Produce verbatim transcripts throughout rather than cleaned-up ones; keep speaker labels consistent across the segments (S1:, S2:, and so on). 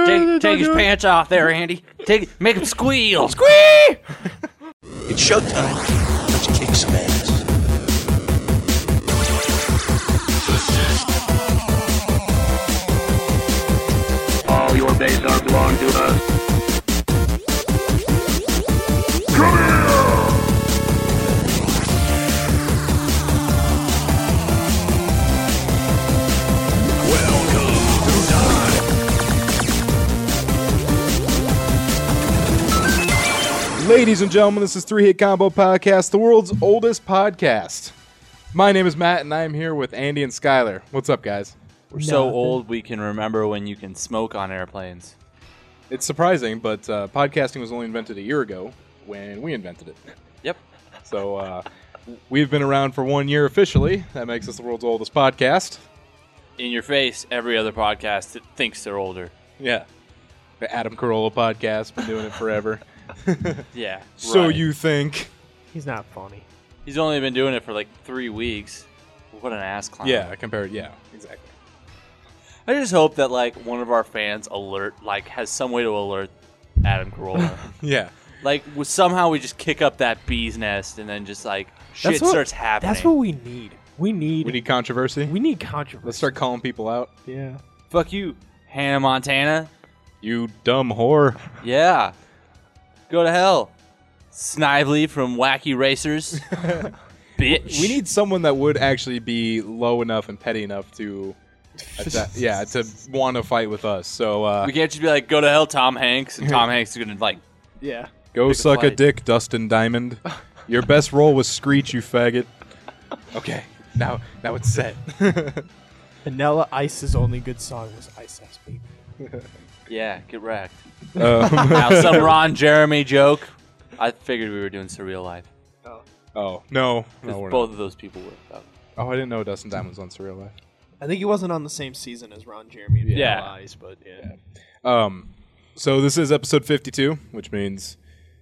S1: Take, take his pants off there, Andy. Take, make him squeal.
S2: Squee!
S3: It's showtime. Let's kick some ass.
S4: All your base are belong to us. Come here!
S3: Welcome to die.
S2: Ladies and gentlemen, this is Three Hit Combo Podcast, the world's oldest podcast. My name is Matt, and I am here with Andy and Skylar. What's up, guys?
S1: We're so
S5: Nothing.
S1: old we can remember when you can smoke on airplanes.
S2: It's surprising, but uh, podcasting was only invented a year ago when we invented it.
S1: Yep.
S2: So uh, we've been around for one year officially. That makes us the world's oldest podcast.
S1: In your face, every other podcast that thinks they're older.
S2: Yeah. The Adam Carolla podcast, been doing it forever.
S1: Yeah.
S2: So
S1: right.
S2: you think...
S5: He's not funny.
S1: He's only been doing it for like three weeks. What an ass clown.
S2: Yeah, compared... Yeah, exactly.
S1: I just hope that like one of our fans alert, like has some way to alert Adam Carolla.
S2: Yeah.
S1: Like w- somehow we just kick up that bee's nest and then just like shit
S5: That's what-
S1: starts happening.
S5: That's what we need. We need.
S2: We need controversy.
S5: we need controversy.
S2: Let's start calling people out.
S5: Yeah.
S1: Fuck you, Hannah Montana.
S2: You dumb whore.
S1: Yeah. Go to hell. Snively from Wacky Racers. Bitch.
S2: We need someone that would actually be low enough and petty enough to, atta- yeah, to want to fight with us. So uh,
S1: We can't just be like, go to hell, Tom Hanks, and Tom Hanks is gonna like,
S5: Yeah.
S2: go
S1: pick a
S2: suck a
S1: fight.
S2: dick, Dustin Diamond. Your best role was Screech, you faggot. Okay, now now it's set.
S5: Vanilla Ice's only good song was Ice Ice Baby.
S1: yeah, get wrecked.
S2: um,
S1: Now some Ron Jeremy joke. I figured we were doing Surreal Life.
S2: oh no,
S1: Because
S2: no, we're
S1: both
S2: not.
S1: of those people were. Though.
S2: Oh, I didn't know Dustin Diamond was on Surreal Life.
S6: I think he wasn't on the same season as Ron Jeremy. and
S1: Yeah.
S6: Vanilla Ice, but yeah.
S2: Um, so this is episode fifty-two, which means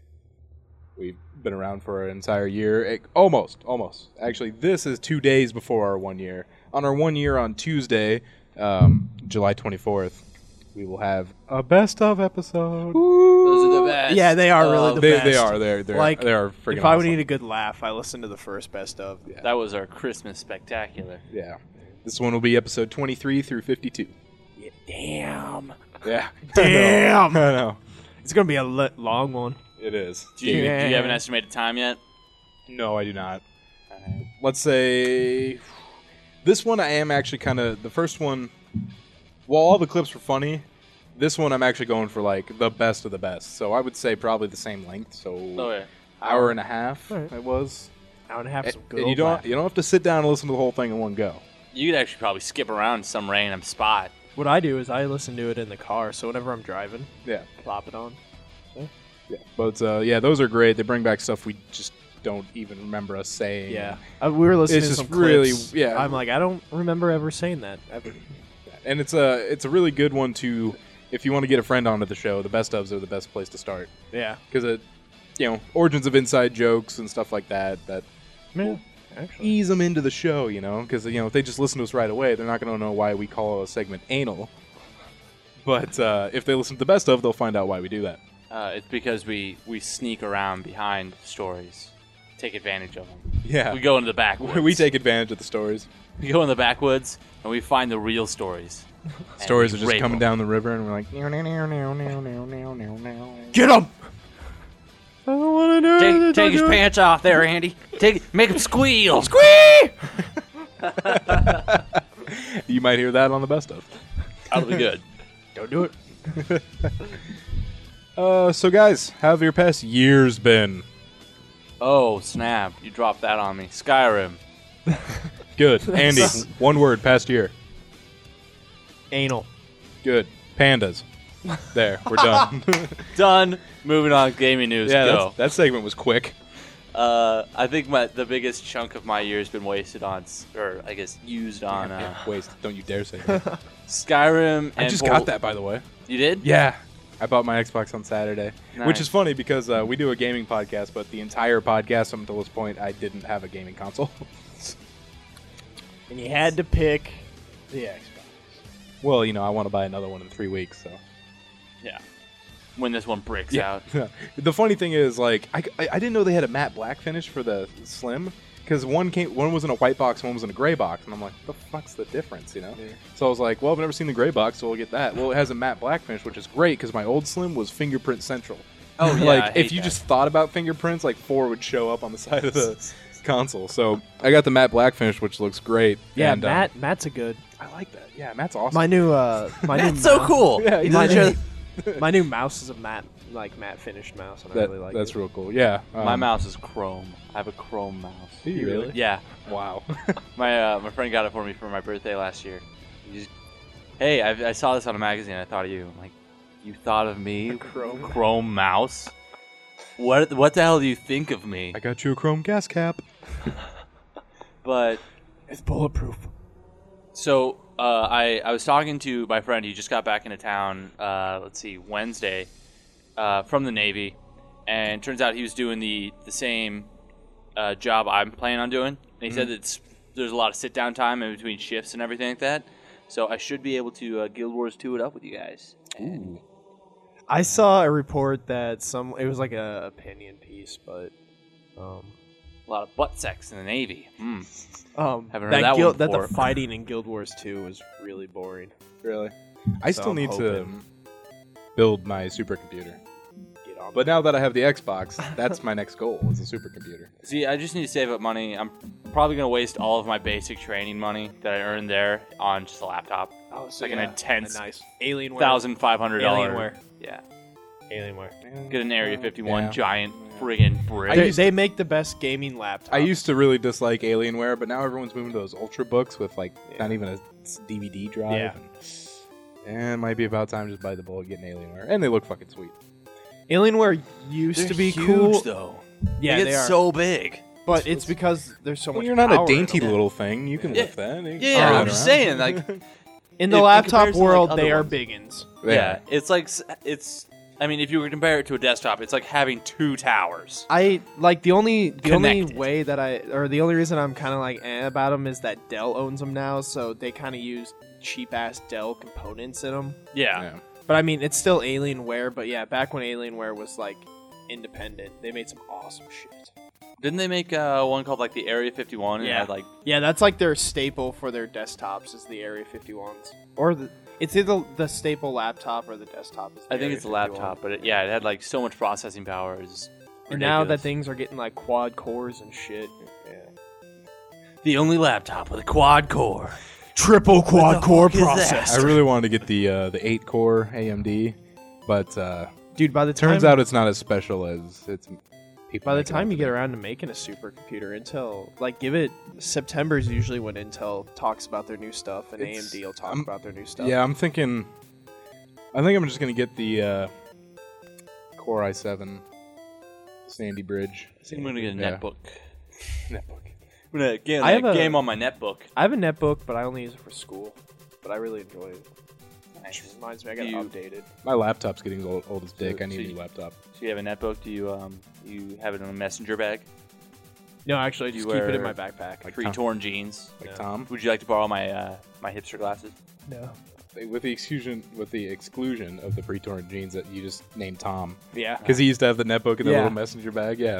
S2: we've been around for an entire year. Eh, almost, almost. Actually, this is two days before our one year. On our one year on Tuesday, um, July twenty-fourth, we will have a best of episode.
S1: Those are the best.
S6: Yeah, they are really the
S2: They,
S6: best.
S2: they are. They're, they're,
S6: Like,
S2: they are freaking
S6: If I would
S2: awesome.
S6: need a good laugh, I listen to the first best of.
S2: Yeah.
S1: That was our Christmas spectacular.
S2: Yeah. This one will be episode twenty-three through fifty-two.
S6: Damn.
S2: Yeah.
S6: Damn.
S2: I know.
S6: It's going to be a li- long one.
S2: It is.
S1: Do you, do you have an
S6: Yeah.
S1: estimated time yet?
S2: No, I do not. Let's say this one I am actually kind of the first one. While all the clips were funny, this one I'm actually going for like the best of the best. So I would say probably the same length. So
S1: Oh yeah.
S2: hour and a half
S6: Alright.
S2: it was.
S6: Hour and a half
S2: And
S6: some good
S2: you
S6: old
S2: don't
S6: laugh.
S2: you don't have to sit down and listen to the whole thing in one go.
S1: You could actually probably skip around some random spot.
S6: What I do is I listen to it in the car, so whenever I'm driving,
S2: Yeah,
S6: plop it on.
S2: yeah. But uh, yeah, those are great. They bring back stuff we just don't even remember us saying.
S6: Yeah. Uh, we were listening
S2: It's
S6: to
S2: just
S6: some
S2: really-
S6: clips.
S2: yeah.
S6: I'm like, I don't remember ever saying that. Ever.
S2: And it's a it's a really good one to if you want to get a friend onto the show. The best ofs are the best place to start.
S6: Yeah.
S2: Because it, you know, origins of inside jokes and stuff like that that
S6: Yeah. Actually.
S2: ease them into the show, you know, because you know if they just listen to us right away, they're not going to know why we call a segment anal. But uh, if they listen to the best of, they'll find out why we do that.
S1: Uh, it's because we, we sneak around behind stories, take advantage of them.
S2: Yeah,
S1: We go into the backwoods.
S2: we take advantage of the stories.
S1: We go in the backwoods and we find the real stories. And
S2: Stories
S1: we
S2: are just
S1: rape
S2: coming
S1: 'em.
S2: down the river, and we're like, "Meow, meow, meow, meow, meow, meow, meow, meow, meow."
S6: Get him!
S5: I don't want to do
S1: Take,
S5: it.
S1: take his pants off there, Andy. Take, make him squeal.
S6: Squee!
S2: You might hear that on the best of.
S1: That'll be good.
S6: Don't do it.
S2: Uh, so guys, how have your past years been?
S1: Oh, snap. You dropped that on me. Skyrim.
S2: Good, Andy. One word, past year.
S6: Anal.
S2: Good, pandas. There, we're done.
S1: Done. Moving on. Gaming news.
S2: yeah,
S1: Go.
S2: that's, that segment was quick.
S1: Uh, I think my the biggest chunk of my year has been wasted on, s- or I guess used on uh,
S2: Waste. Don't you dare say that.
S1: Skyrim.
S2: I
S1: and
S2: just
S1: Port-
S2: got that, by the way.
S1: You did?
S2: Yeah. I bought my Xbox on Saturday, which
S1: Nice.
S2: is funny because uh, we do a gaming podcast, but the entire podcast up until this point, I didn't have a gaming console.
S6: And you had to pick the Xbox.
S2: Well, you know, I want to buy another one in three weeks, so.
S1: Yeah. When this one breaks
S2: Yeah.
S1: out.
S2: The funny thing is, like, I, I, I didn't know they had a matte black finish for the Slim, because one came, one was in a white box, one was in a gray box, and I'm like, the fuck's the difference, you know?
S6: Yeah.
S2: So I was like, well, I've never seen the gray box, so we'll get that. Well, it has a matte black finish, which is great, because my old Slim was fingerprint central.
S1: Oh, yeah, I
S2: like,
S1: hate
S2: if you
S1: that.
S2: just thought about fingerprints, like, four would show up on the side of the console. So I got the matte black finish, which looks great.
S6: Yeah,
S2: and, uh,
S6: Matt. Matt's a good.
S2: I like that. Yeah, Matt's awesome.
S6: My new. Uh, my new
S1: That's so
S6: mouse-
S1: cool.
S2: Yeah, he
S6: My
S2: does.
S6: new, my new mouse is a matte, like matte finished mouse, and I
S2: That-
S6: really like
S2: that's
S6: it.
S2: real cool. Yeah.
S1: My
S2: um,
S1: mouse is chrome. I have a chrome mouse.
S2: Do you really?
S1: Yeah.
S2: Wow.
S1: My uh, my friend got it for me for my birthday last year. He just, hey, I, I saw this on a magazine. I thought of you. I'm like, you thought of me?
S6: Chrome.
S1: Chrome mouse? What what the hell do you think of me?
S2: I got you a chrome gas cap.
S1: But
S6: It's bulletproof.
S1: so uh, I I was talking to my friend. He just got back into town. Uh, let's see, Wednesday, uh, from the Navy, and turns out he was doing the the same uh, job I'm planning on doing. And he said that it's, there's a lot of sit down time in between shifts and everything like that. So I should be able to uh, Guild Wars two it up with you guys. And
S6: I saw a report that some. It was like a opinion piece, but. Um,
S1: a lot of butt sex in the Navy. Hmm.
S6: um,
S1: Haven't heard
S6: that,
S1: that one
S6: guild, that the
S1: before.
S6: fighting in Guild Wars two was really boring.
S2: Really? I
S6: So
S2: still
S6: I'm
S2: need to
S6: hoping-
S2: um, build my supercomputer.
S6: Get on.
S2: But now that I have the Xbox, that's my next goal, is a supercomputer.
S1: See, I just need to save up money. I'm probably going to waste all of my basic training money that I earned there on just a laptop.
S6: oh, so
S1: like an
S6: yeah,
S1: intense
S6: a nice Alienware.
S1: one thousand five hundred dollars.
S6: Alienware.
S1: Yeah.
S6: Alienware.
S1: Get an Area fifty-one
S2: Yeah.
S1: giant friggin' brick.
S6: They,
S2: used
S6: they make the best gaming laptops.
S2: I used to really dislike Alienware, but now everyone's moving to those Ultra books with, like, not even a D V D drive.
S6: Yeah.
S2: And, and it might be about time to just bite the bullet and get an Alienware. And they look fucking sweet.
S6: Alienware used
S1: They're
S6: to be
S1: huge,
S6: cool,
S1: though.
S6: yeah,
S1: they
S6: they
S1: get
S6: are.
S1: so big.
S6: but it's because there's so
S2: Well,
S6: much.
S2: you're not a
S6: power in
S2: dainty
S6: them.
S2: little thing. You can
S1: Yeah.
S2: lift that. You can
S1: Yeah,
S2: carry
S1: I'm
S2: it
S1: just
S2: around.
S1: saying, like,
S6: In the
S1: in
S6: laptop
S1: comparison to, like,
S6: world,
S1: other
S6: they are
S1: ones.
S6: biggins.
S1: yeah, it's like s- it's. I mean, if you were to compare it to a desktop, it's like having two towers.
S6: I like the only the only
S1: Connected.
S6: way that I or the only reason I'm kind of like eh about them is that Dell owns them now, so they kind of use cheap ass Dell components in them.
S1: Yeah.
S2: Yeah.
S6: But I mean, it's still Alienware. But yeah, back when Alienware was like independent, they made some awesome shit.
S1: Didn't they make uh, one called like the Area fifty-one? And
S6: Yeah.
S1: had, like
S6: Yeah, that's like their staple for their desktops is the Area fifty-ones, or the it's either the staple laptop or the desktop. Is the
S1: I think
S6: Area
S1: it's a
S6: fifty-one.
S1: laptop, but it, yeah, it had like so much processing power. It's
S6: And now that
S1: ridiculous.
S6: things are getting like quad cores and shit. Yeah.
S1: the only laptop with a quad core.
S6: Triple quad core
S1: fuck is that?
S2: I really wanted to get the uh, the eight core A M D, but uh,
S6: Dude, by the time
S2: turns out it's not as special as it's. People
S6: by the
S2: make it out
S6: time
S2: to
S6: you
S2: be.
S6: get around to making a supercomputer, Intel like give it September is usually when Intel talks about their new stuff, and
S2: It's-
S6: A M D will talk
S2: I'm-
S6: about their new stuff.
S2: Yeah, I'm thinking. I think I'm just gonna get the uh, Core i seven Sandy Bridge.
S1: I think I'm gonna get a
S2: Yeah.
S1: netbook.
S2: Netbook.
S1: I'm gonna get
S6: I
S1: a
S6: have a-
S1: game on my netbook.
S6: I have a netbook, but I only use it for school. But I really enjoy it.
S1: Nice.
S6: It reminds me I got
S1: Do you-
S6: updated.
S2: My laptop's getting old, old as dick.
S1: So-
S2: I need
S1: so
S2: a new
S1: you-
S2: laptop.
S1: So you have a netbook? Do you um you have it in a messenger bag?
S6: No, actually, I
S1: Do you
S6: just keep it in
S1: wear,
S6: my backpack.
S2: Like
S1: Free
S2: Tom.
S1: torn jeans.
S2: Like
S6: No.
S2: Tom.
S1: Would you like to borrow my uh, my hipster glasses?
S6: No.
S2: With the exclusion, with the exclusion of the pre-torn jeans that you just named Tom,
S6: Yeah.
S2: because he used to have the netbook in the
S6: Yeah.
S2: little messenger bag. Yeah.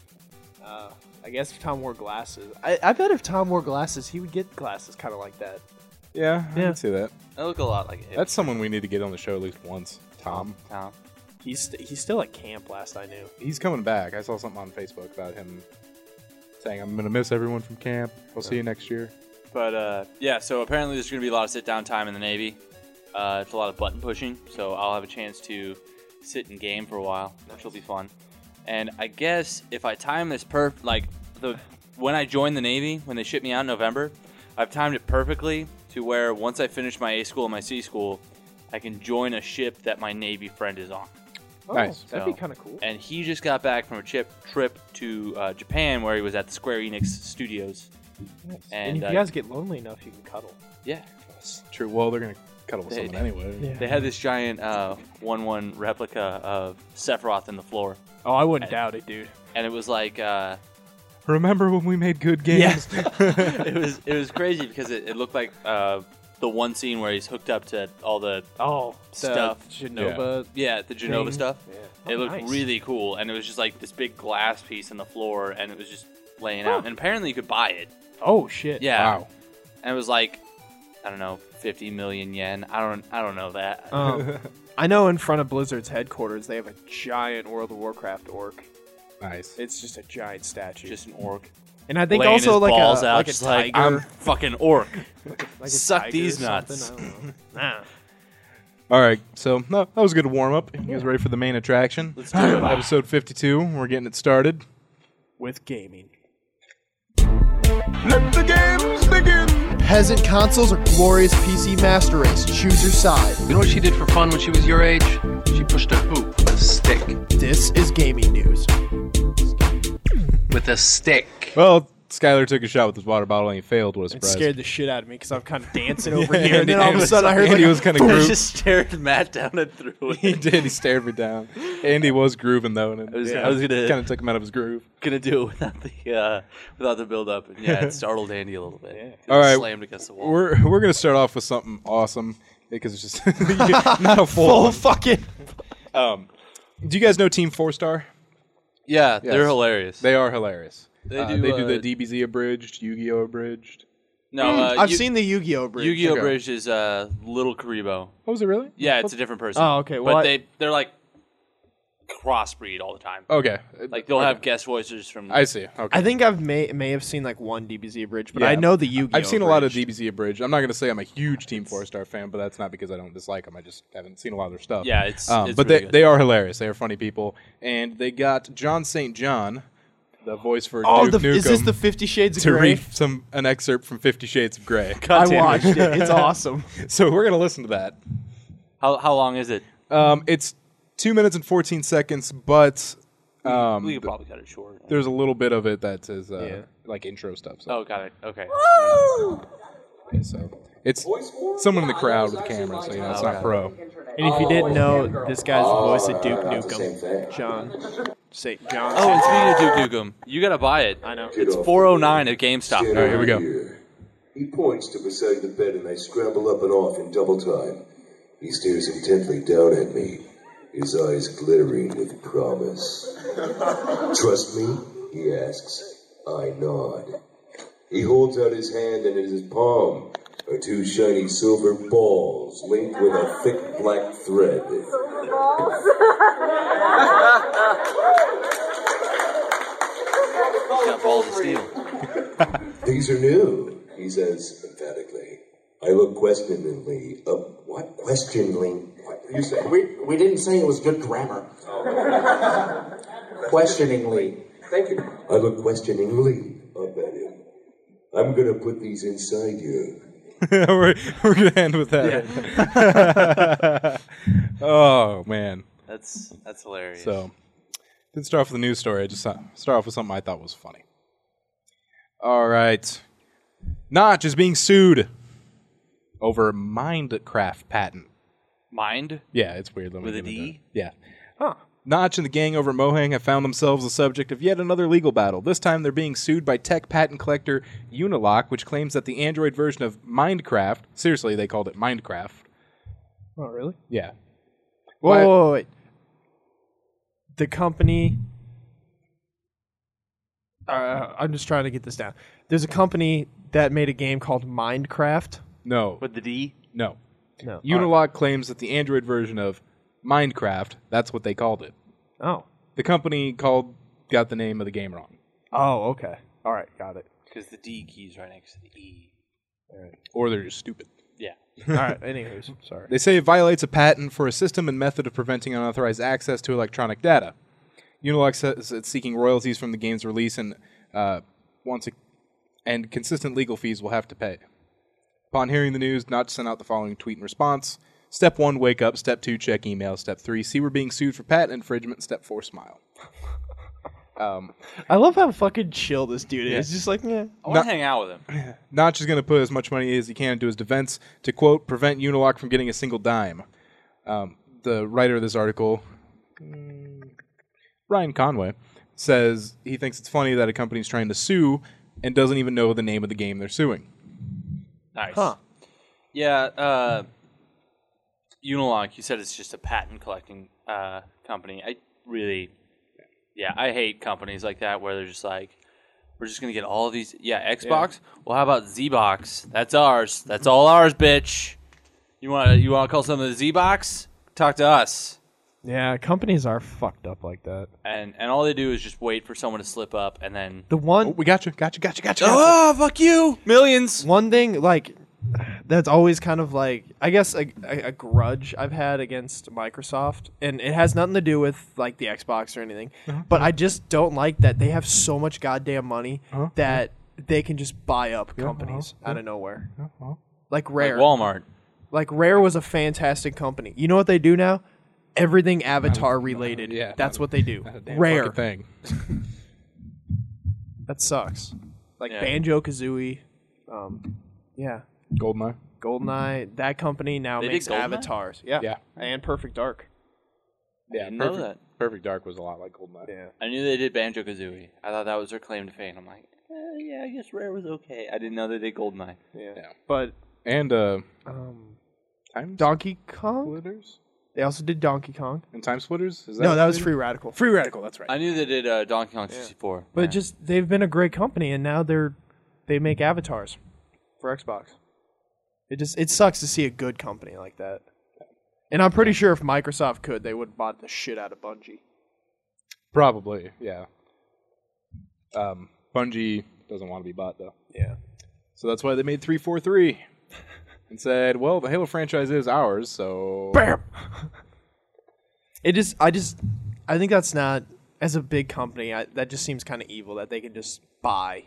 S6: Uh, I guess if Tom wore glasses, I, I bet if Tom wore glasses, he would get glasses kind of like that.
S2: Yeah, I
S6: Yeah.
S2: can see that.
S1: I look a lot like a hipster.
S2: That's someone we need to get on the show at least once. Tom.
S1: Tom.
S6: He's st- he's still at camp. Last I knew.
S2: He's coming back. I saw something on Facebook about him saying, "I'm gonna miss everyone from camp. We'll see you next year."
S1: But uh, yeah, so apparently there's going to be a lot of sit down time in the Navy. Uh, it's a lot of button pushing, so I'll have a chance to sit and game for a while, which will be fun. And I guess if I time this perf, like the when I joined the Navy, when they shipped me out in November, I've timed it perfectly to where once I finish my A school and my C school, I can join a ship that my Navy friend is on.
S6: Oh,
S2: Nice.
S6: That'd
S1: So-
S6: be kind of cool.
S1: And he just got back from a trip trip to uh, Japan where he was at the Square Enix studios.
S6: And,
S1: And,
S6: if
S1: uh,
S6: you guys get lonely enough, you can cuddle.
S1: Yeah.
S2: That's true. Well, they're gonna cuddle with
S1: They-
S2: someone anyway.
S6: Yeah.
S1: They had this giant uh, one one replica of Sephiroth in the floor.
S6: Oh, I wouldn't doubt it, dude.
S1: And it was like, uh,
S2: Remember when we made good games?
S1: it was it was crazy because it, it looked like uh, the one scene where he's hooked up to all the
S6: Oh,
S1: stuff.
S6: Genova.
S1: yeah, the Genova
S6: Thing.
S1: stuff.
S6: Yeah.
S1: It
S6: Oh,
S1: looked
S6: nice.
S1: really cool, and it was just like this big glass piece on the floor, and it was just laying
S6: Huh.
S1: out. And apparently, you could buy it.
S6: Oh shit.
S1: Yeah,
S2: Wow.
S1: and it was like, I don't know, fifty million yen. I don't, I don't know that.
S6: Um, I know in front of Blizzard's headquarters they have a giant World of Warcraft orc.
S2: Nice.
S6: It's just a giant statue.
S1: Just an orc.
S6: and I think
S1: laying
S6: also
S1: his
S6: like
S1: balls
S6: a
S1: out,
S6: like a
S1: just like,
S6: tiger.
S1: I'm fucking orc.
S6: like a
S1: suck
S6: tiger
S1: these
S6: or
S1: nuts.
S6: something, I don't know. Nah.
S2: All right, so no, that was a good warm up. You guys ready for the main attraction?
S1: Let's do it.
S2: Episode fifty-two. We're getting it started.
S6: With gaming.
S3: Let the games begin!
S7: Peasant consoles or glorious P C master race? Choose your side.
S8: You know what she did for fun when she was your age? She pushed a hoop with a stick.
S7: This is gaming news.
S8: With a stick.
S2: Well, Skylar took a shot with his water bottle and he failed. What a
S6: It
S2: surprise.
S6: scared the shit out of me because I'm kind of dancing over
S2: Yeah,
S6: here, and then all of a
S2: Andy-
S6: sudden I heard
S2: Andy
S6: like
S2: was kind of
S1: I
S2: grooving.
S1: just stared Matt down and through it.
S2: He did. He stared me down. Andy was grooving though, and
S1: I was,
S2: yeah,
S1: I was gonna
S2: kind of took him out of his groove.
S1: gonna do it without the uh, without the build up, and yeah, it startled Andy a little bit. Yeah.
S2: All right,
S1: slammed against the wall.
S2: We're we're gonna start off with something awesome because it's just not a full.
S6: full
S2: one.
S6: fucking.
S2: Um, do you guys know Team Four Star?
S1: yeah,
S2: Yes.
S1: they're hilarious.
S2: They are hilarious.
S1: They
S2: Uh,
S1: do,
S2: they do
S1: uh,
S2: the D B Z abridged, Yu-Gi-Oh abridged.
S1: no, uh,
S6: I've
S1: Yu-
S6: seen the Yu-Gi-Oh bridge.
S1: Yu-Gi-Oh
S2: Okay.
S1: Bridge is uh, Little Karibo.
S2: Oh, was it really?
S1: Yeah, it's a different person.
S6: Oh, okay, well,
S1: but
S6: I-
S1: they they're like crossbreed all the time.
S2: Okay.
S1: Like they'll
S2: Okay.
S1: have guest voices from.
S2: I see. Okay.
S6: I think I've may may have seen like one D B Z bridge, but
S2: Yeah.
S6: I know the Yu-Gi-Oh.
S2: I've seen a lot of
S6: bridge.
S2: D B Z abridged. I'm not going to say I'm a huge Team Four Star fan, but that's not because I don't dislike them. I just haven't seen a lot of their stuff.
S1: Yeah, it's-
S2: Um,
S1: it's
S2: but
S1: really
S2: they
S1: good.
S2: they are hilarious. They are funny people, and they got John Saint John, the voice for
S6: Oh,
S2: Duke
S6: the,
S2: Nukem,
S6: is this the Fifty Shades of
S2: to
S6: Grey?
S2: read some an excerpt from Fifty Shades of Grey.
S6: I watched it. It's awesome.
S2: So we're going to listen to that.
S1: How how long is it?
S2: Um, it's two minutes and fourteen seconds, but um,
S1: We could probably cut it short.
S2: there's a little bit of it that is uh,
S6: Yeah.
S2: like intro stuff. So.
S1: Oh, got it. Okay.
S2: So it's someone in the crowd with cameras, so you know it's not pro.
S6: And if you didn't know, this guy's the voice of Duke Nukem, John Saint John.
S1: Oh, and speaking of Duke Nukem, you gotta buy it.
S6: I know.
S1: It's four oh nine at GameStop.
S2: All right, here we go.
S9: He points to beside the bed and I scramble up and off in double time. He stares intently down at me, his eyes glittering with promise. Trust me? He asks. I nod. He holds out his hand and in his palm are two shiny silver balls linked with a thick black thread.
S1: He's got balls of steel.
S9: These are new, he says emphatically. I look questioningly up. What? Questioningly? What did you say?
S10: We, we didn't say it was good grammar. Questioningly.
S9: Thank you. I look questioningly up at him. I'm gonna put these inside you.
S2: we're we're gonna end with that. Oh man.
S1: That's that's hilarious.
S2: So didn't start off with a news story. I just uh, start off with something I thought was funny. All right, Notch is being sued over Minecraft patent.
S1: Mind?
S2: Yeah, it's weird. Let me
S1: With a
S2: get into
S1: D?
S2: it. Yeah. Huh. Notch and the gang over at Mohang have found themselves the subject of yet another legal battle. This time they're being sued by tech patent collector Unilock, which claims that the Android version of Minecraft, seriously, they called it Minecraft.
S6: Oh, really?
S2: Yeah.
S6: Whoa,
S2: Why-
S6: whoa, whoa, wait. The company. Uh, I'm just trying to get this down. There's a company that made a game called Minecraft.
S2: No.
S1: With the D?
S2: No.
S6: No.
S2: Unilock claims that the Android version of Minecraft, that's what they called it.
S6: Oh.
S2: The company called got the name of the game wrong.
S6: Oh, okay. All right, got it.
S1: Because the D key's right next to the E.
S2: Or they're just stupid.
S1: Yeah.
S6: All right. Anyways, sorry.
S2: They say it violates a patent for a system and method of preventing unauthorized access to electronic data. Unilock says it's seeking royalties from the game's release and uh, wants a, and consistent legal fees will have to pay. Upon hearing the news, Notch sent out the following tweet in response. Step one, wake up. Step two, check email. Step three, see we're being sued for patent infringement. Step four, smile. um,
S6: I love how fucking chill this dude is. He's just like, yeah.
S1: I want to hang out with him.
S2: Notch is going to put as much money as he can into his defense to, quote, prevent Unilock from getting a single dime. Um, the writer of this article, mm, Ryan Conway, says he thinks it's funny that a company's trying to sue and doesn't even know the name of the game they're suing.
S1: Nice.
S6: Huh.
S1: Yeah, uh, Unilog, you said it's just a patent collecting uh, company. I really, yeah, I hate companies like that where they're just like, we're just going to get all of these. Yeah, Xbox? Yeah. Well, how about Z-Box? That's ours. That's all ours, bitch. You want to you want to call something the Z-Box? Talk to us.
S6: Yeah, companies are fucked up like that.
S1: And and all they do is just wait for someone to slip up and then...
S6: The one...
S2: Oh, we got you, got you, got you, got you.
S1: Oh, fuck you. Millions.
S6: One thing, like, that's always kind of like, I guess, a, a, a grudge I've had against Microsoft. And it has nothing to do with, like, the Xbox or anything. Uh-huh. But I just don't like that they have so much goddamn money uh-huh. that they can just buy up yeah, companies uh-huh. out of nowhere. Uh-huh. Like Rare.
S1: Like Walmart.
S6: Like, Rare was a fantastic company. You know what they do now? Everything Avatar related. Yeah, that's what they do. Rare
S2: thing.
S6: That sucks. Like yeah. Banjo-Kazooie. Um, yeah.
S2: GoldenEye.
S6: GoldenEye. That company now
S1: they
S6: makes avatars. Yeah.
S2: Yeah.
S6: And Perfect Dark.
S1: Yeah, I didn't
S2: Perfect,
S1: know that.
S2: Perfect Dark was a lot like GoldenEye.
S6: Yeah.
S1: I knew they did Banjo-Kazooie. I thought that was their claim to fame. I'm like, eh, yeah, I guess Rare was okay. I didn't know they did GoldenEye.
S6: Yeah. yeah. But...
S2: And, uh...
S6: Um,
S2: Time
S6: Donkey Kong?
S2: Splitters?
S6: They also did Donkey Kong.
S2: And Time Splitters? Is that
S6: no, that was Free Radical. Free Radical, that's right.
S1: I knew they did uh, Donkey Kong sixty-four.
S6: Yeah. But yeah. just, they've been a great company, and now they're, they make avatars for Xbox. It just, it sucks to see a good company like that. And I'm pretty sure if Microsoft could, they would have bought the shit out of Bungie.
S2: Probably, yeah. Um, Bungie doesn't want to be bought, though.
S6: Yeah.
S2: So that's why they made three forty-three. And said, well, the Halo franchise is ours, so...
S6: Bam! It just, I just, I think that's not, as a big company, I, that just seems kind of evil that they can just buy.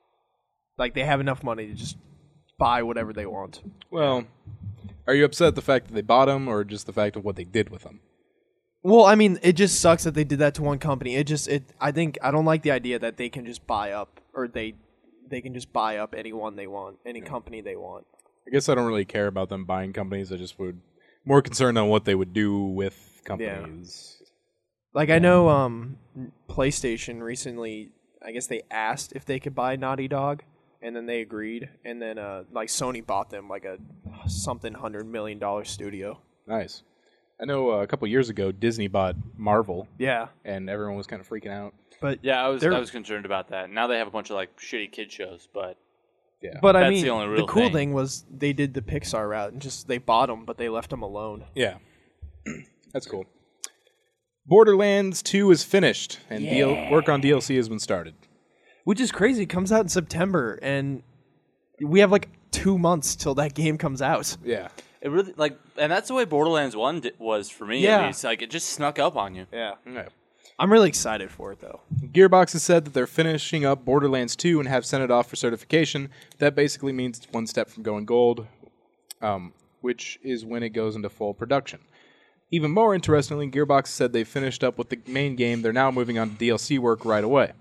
S6: Like, they have enough money to just buy whatever they want.
S2: Well, are you upset at the fact that they bought them, or just the fact of what they did with them?
S6: Well, I mean, it just sucks that they did that to one company. It just, it, I think, I don't like the idea that they can just buy up, or they, they can just buy up anyone they want, any yeah. company they want.
S2: I guess I don't really care about them buying companies. I just would more concerned on what they would do with companies.
S6: Yeah. Like I know um, PlayStation recently, I guess they asked if they could buy Naughty Dog, and then they agreed, and then uh, like Sony bought them like a something hundred million dollar studio.
S2: Nice. I know uh, a couple years ago Disney bought Marvel.
S6: Yeah.
S2: And everyone was kind of freaking out.
S6: But
S1: yeah, I was I was concerned about that. Now they have a bunch of like shitty kid shows, but.
S2: Yeah.
S6: But
S1: That's
S6: I mean,
S1: the, only real
S6: the cool
S1: thing.
S6: thing was they did the Pixar route and just they bought them, but they left them alone.
S2: Yeah, that's cool. Borderlands two is finished, and
S6: yeah.
S2: D L- work on D L C has been started.
S6: Which is crazy. It comes out in September, and we have like two months till that game comes out.
S2: Yeah,
S1: it really like, and that's the way Borderlands one di- was for me.
S6: Yeah,
S1: at least. Like it just snuck up on you.
S6: Yeah.
S2: yeah.
S6: I'm really excited for it, though.
S2: Gearbox has said that they're finishing up Borderlands two and have sent it off for certification. That basically means it's one step from going gold, um, which is when it goes into full production. Even more interestingly, Gearbox said they finished up with the main game. They're now moving on to D L C work right away.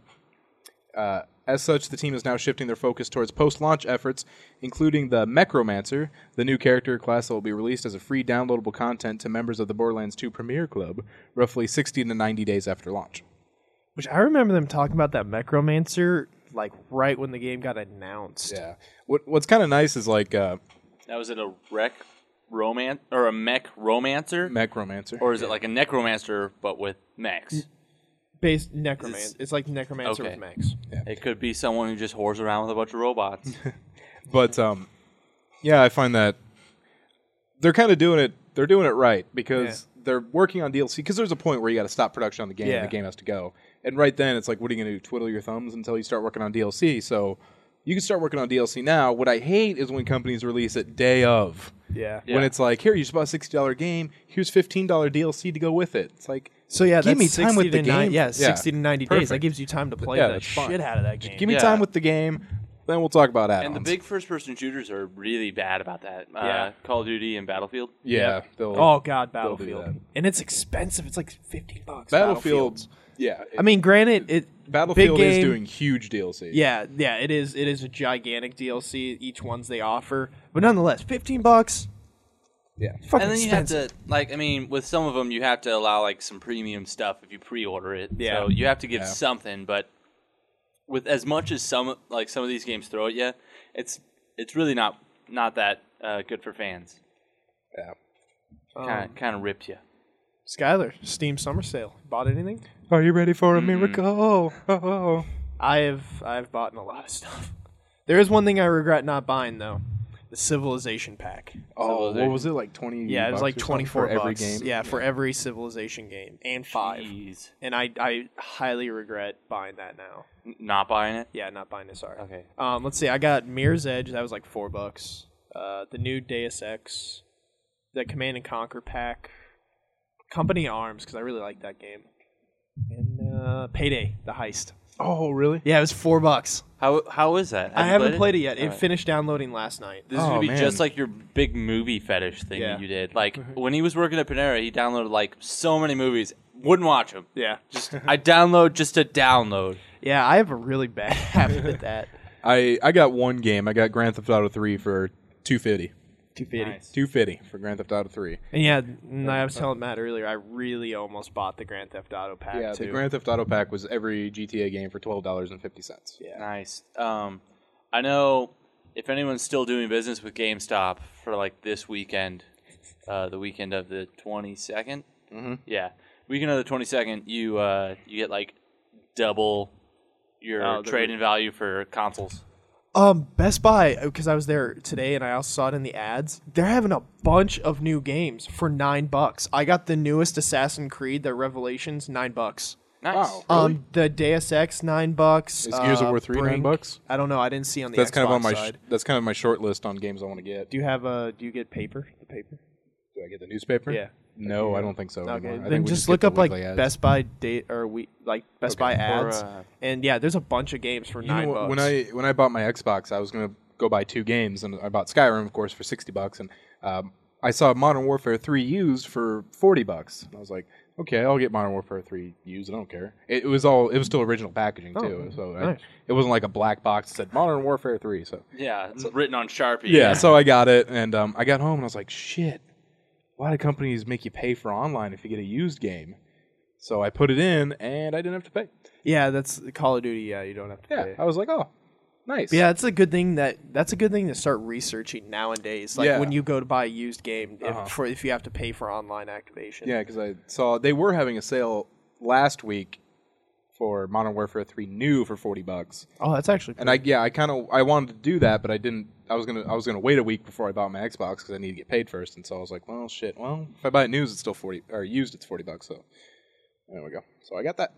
S2: Uh, as such, the team is now shifting their focus towards post-launch efforts, including the Mechromancer, the new character class that will be released as a free downloadable content to members of the Borderlands two Premier Club, roughly sixty to ninety days after launch.
S6: Which I remember them talking about that Mechromancer, like, right when the game got announced.
S2: Yeah. What What's kind of nice is, like... Uh,
S1: now, is it a rec romance, or a mech romancer?
S2: Mechromancer.
S1: Or is it like a necromancer, but with mechs?
S6: Based necromancer. It's like necromancer
S1: okay.
S6: with mechs.
S1: Yeah. It could be someone who just whores around with a bunch of robots.
S2: But um, yeah, I find that they're kind of doing it. They're doing it right because yeah. they're working on D L C. Because there's a point where you got to stop production on the game,
S6: yeah.
S2: and the game has to go. And right then, it's like, what are you going to do? Twiddle your thumbs until you start working on D L C? So you can start working on D L C now. What I hate is when companies release it day of.
S6: Yeah.
S2: When
S6: yeah.
S2: it's like, here, you just bought a sixty dollar game. Here's fifteen dollar D L C to go with it. It's like.
S6: So yeah,
S2: give
S6: that's
S2: me time with the game.
S6: Ni- yeah, sixty yeah. to ninety
S2: Perfect.
S6: days. That gives you time to play
S2: yeah,
S6: the shit out of that game.
S2: Just give me
S1: yeah.
S2: time with the game, then we'll talk about add-ons.
S1: And the big first-person shooters are really bad about that. Uh,
S6: yeah.
S1: Call of Duty and Battlefield.
S2: Yeah.
S6: yeah. Oh god, Battlefield. And it's expensive. It's like fifteen bucks.
S2: Battlefield. Yeah.
S6: It, I mean, granted, it
S2: Battlefield
S6: big
S2: is
S6: game,
S2: doing huge D L C.
S6: Yeah, yeah, it is. It is a gigantic D L C. Each ones they offer, but nonetheless, fifteen bucks.
S2: Yeah,
S6: fucking
S1: and then you
S6: expensive.
S1: have to, like, I mean, with some of them, you have to allow like some premium stuff if you pre-order it.
S6: Yeah,
S1: so you have to give
S2: yeah.
S1: something. But with as much as some like some of these games throw at you, it's it's really not not that uh, good for fans.
S2: Yeah.
S1: Kind of kind of ripped you.
S6: Skylar, Steam Summer Sale. Bought anything?
S2: Are you ready for a
S1: Mm-mm.
S2: miracle? Oh, oh.
S6: I have I've bought a lot of stuff. There is one thing I regret not buying though. The Civilization pack.
S2: Oh, what was it, like twenty
S6: Yeah, it was
S2: bucks
S6: like
S2: or something
S6: twenty-four
S2: for every
S6: bucks.
S2: game?
S6: Yeah, for every Civilization game and five.
S1: Jeez.
S6: And I I highly regret buying that now.
S1: N- Not buying it?
S6: Yeah, not buying it. Sorry.
S1: Okay.
S6: Um, let's see. I got Mirror's Edge. That was like four bucks. Uh, the new Deus Ex, the Command and Conquer pack, Company Arms because I really like that game, and uh, Payday, the heist.
S2: Oh, really?
S6: Yeah, it was four bucks.
S1: How how is that? Have
S6: I
S1: you
S6: haven't
S1: played
S6: played it yet. It
S1: Alright.
S6: finished downloading last night.
S1: This is
S2: Oh,
S1: gonna be
S2: man.
S1: just like your big movie fetish thing
S6: Yeah.
S1: that you did. Like when he was working at Panera, he downloaded like so many movies. Wouldn't watch them.
S6: Yeah,
S1: Just I download just to download.
S6: yeah. I have a really bad habit at that.
S2: I, I got one game. I got Grand Theft Auto three for two fifty.
S6: Two fifty.
S1: Nice.
S2: two fifty for Grand Theft Auto three.
S6: And yeah, and I was telling Matt earlier, I really almost bought the Grand Theft Auto pack
S2: Yeah,
S6: too.
S2: the Grand Theft Auto pack was every G T A game for twelve dollars and fifty cents.
S6: Yeah.
S1: Nice. Um, I know if anyone's still doing business with GameStop for like this weekend, uh, the weekend of the twenty-second.
S2: Mm-hmm.
S1: Yeah, weekend of the twenty-second, you uh, you get like double your
S6: Oh, the-
S1: trade-in value for consoles.
S6: Um, Best Buy, because I was there today and I also saw it in the ads. They're having a bunch of new games for nine bucks. I got the newest Assassin's Creed, the Revelations, nine bucks.
S1: Nice.
S2: Wow. Really?
S6: Um, the Deus Ex, nine bucks.
S2: Is Gears of
S6: uh,
S2: War three
S6: Brink-
S2: nine bucks?
S6: I don't know. I didn't see on the
S2: That's
S6: Xbox
S2: kind of on my sh-
S6: side.
S2: that's kind of my short list on games I want to get.
S6: Do you have a? Do you get paper? The paper?
S2: Do I get the newspaper?
S6: Yeah.
S2: No, I don't think so.
S6: Okay.
S2: anymore. I
S6: Then
S2: think we
S6: just
S2: get
S6: look
S2: the
S6: up like
S2: weekly ads.
S6: Best Buy date or we like Best Buy
S1: Or,
S6: ads,
S1: uh,
S6: and yeah, there's a bunch of games for
S2: You
S6: nine
S2: know what,
S6: bucks.
S2: when I when I bought my Xbox, I was gonna go buy two games, and I bought Skyrim, of course, for sixty bucks, and um, I saw Modern Warfare three used for forty bucks. And I was like, okay, I'll get Modern Warfare three used. I don't care. It, it was all it was still original packaging too,
S6: Oh,
S2: so I,
S6: nice.
S2: it wasn't like a black box that said Modern Warfare three. So
S1: Yeah, it's written on Sharpie.
S2: yeah, so I got it, and um, I got home, and I was like, shit. A lot of companies make you pay for online if you get a used game. So I put it in, and I didn't have to pay.
S6: yeah, that's Call of Duty. Yeah, you don't have to
S2: Yeah,
S6: pay.
S2: I was like, oh, nice.
S6: But yeah, it's a good thing that that's a good thing to start researching nowadays. Like
S2: Yeah.
S6: when you go to buy a used game, if,
S2: Uh-huh.
S6: for if you have to pay for online activation.
S2: Yeah, because I saw they were having a sale last week for Modern Warfare three new for forty bucks.
S6: Oh, that's actually.
S2: And I yeah, I kind of I wanted to do that, but I didn't. I was gonna I was gonna wait a week before I bought my Xbox because I need to get paid first. And so I was like, well, shit. Well, if I buy it news, it's still forty or used, it's forty bucks. So there we go. So I got that.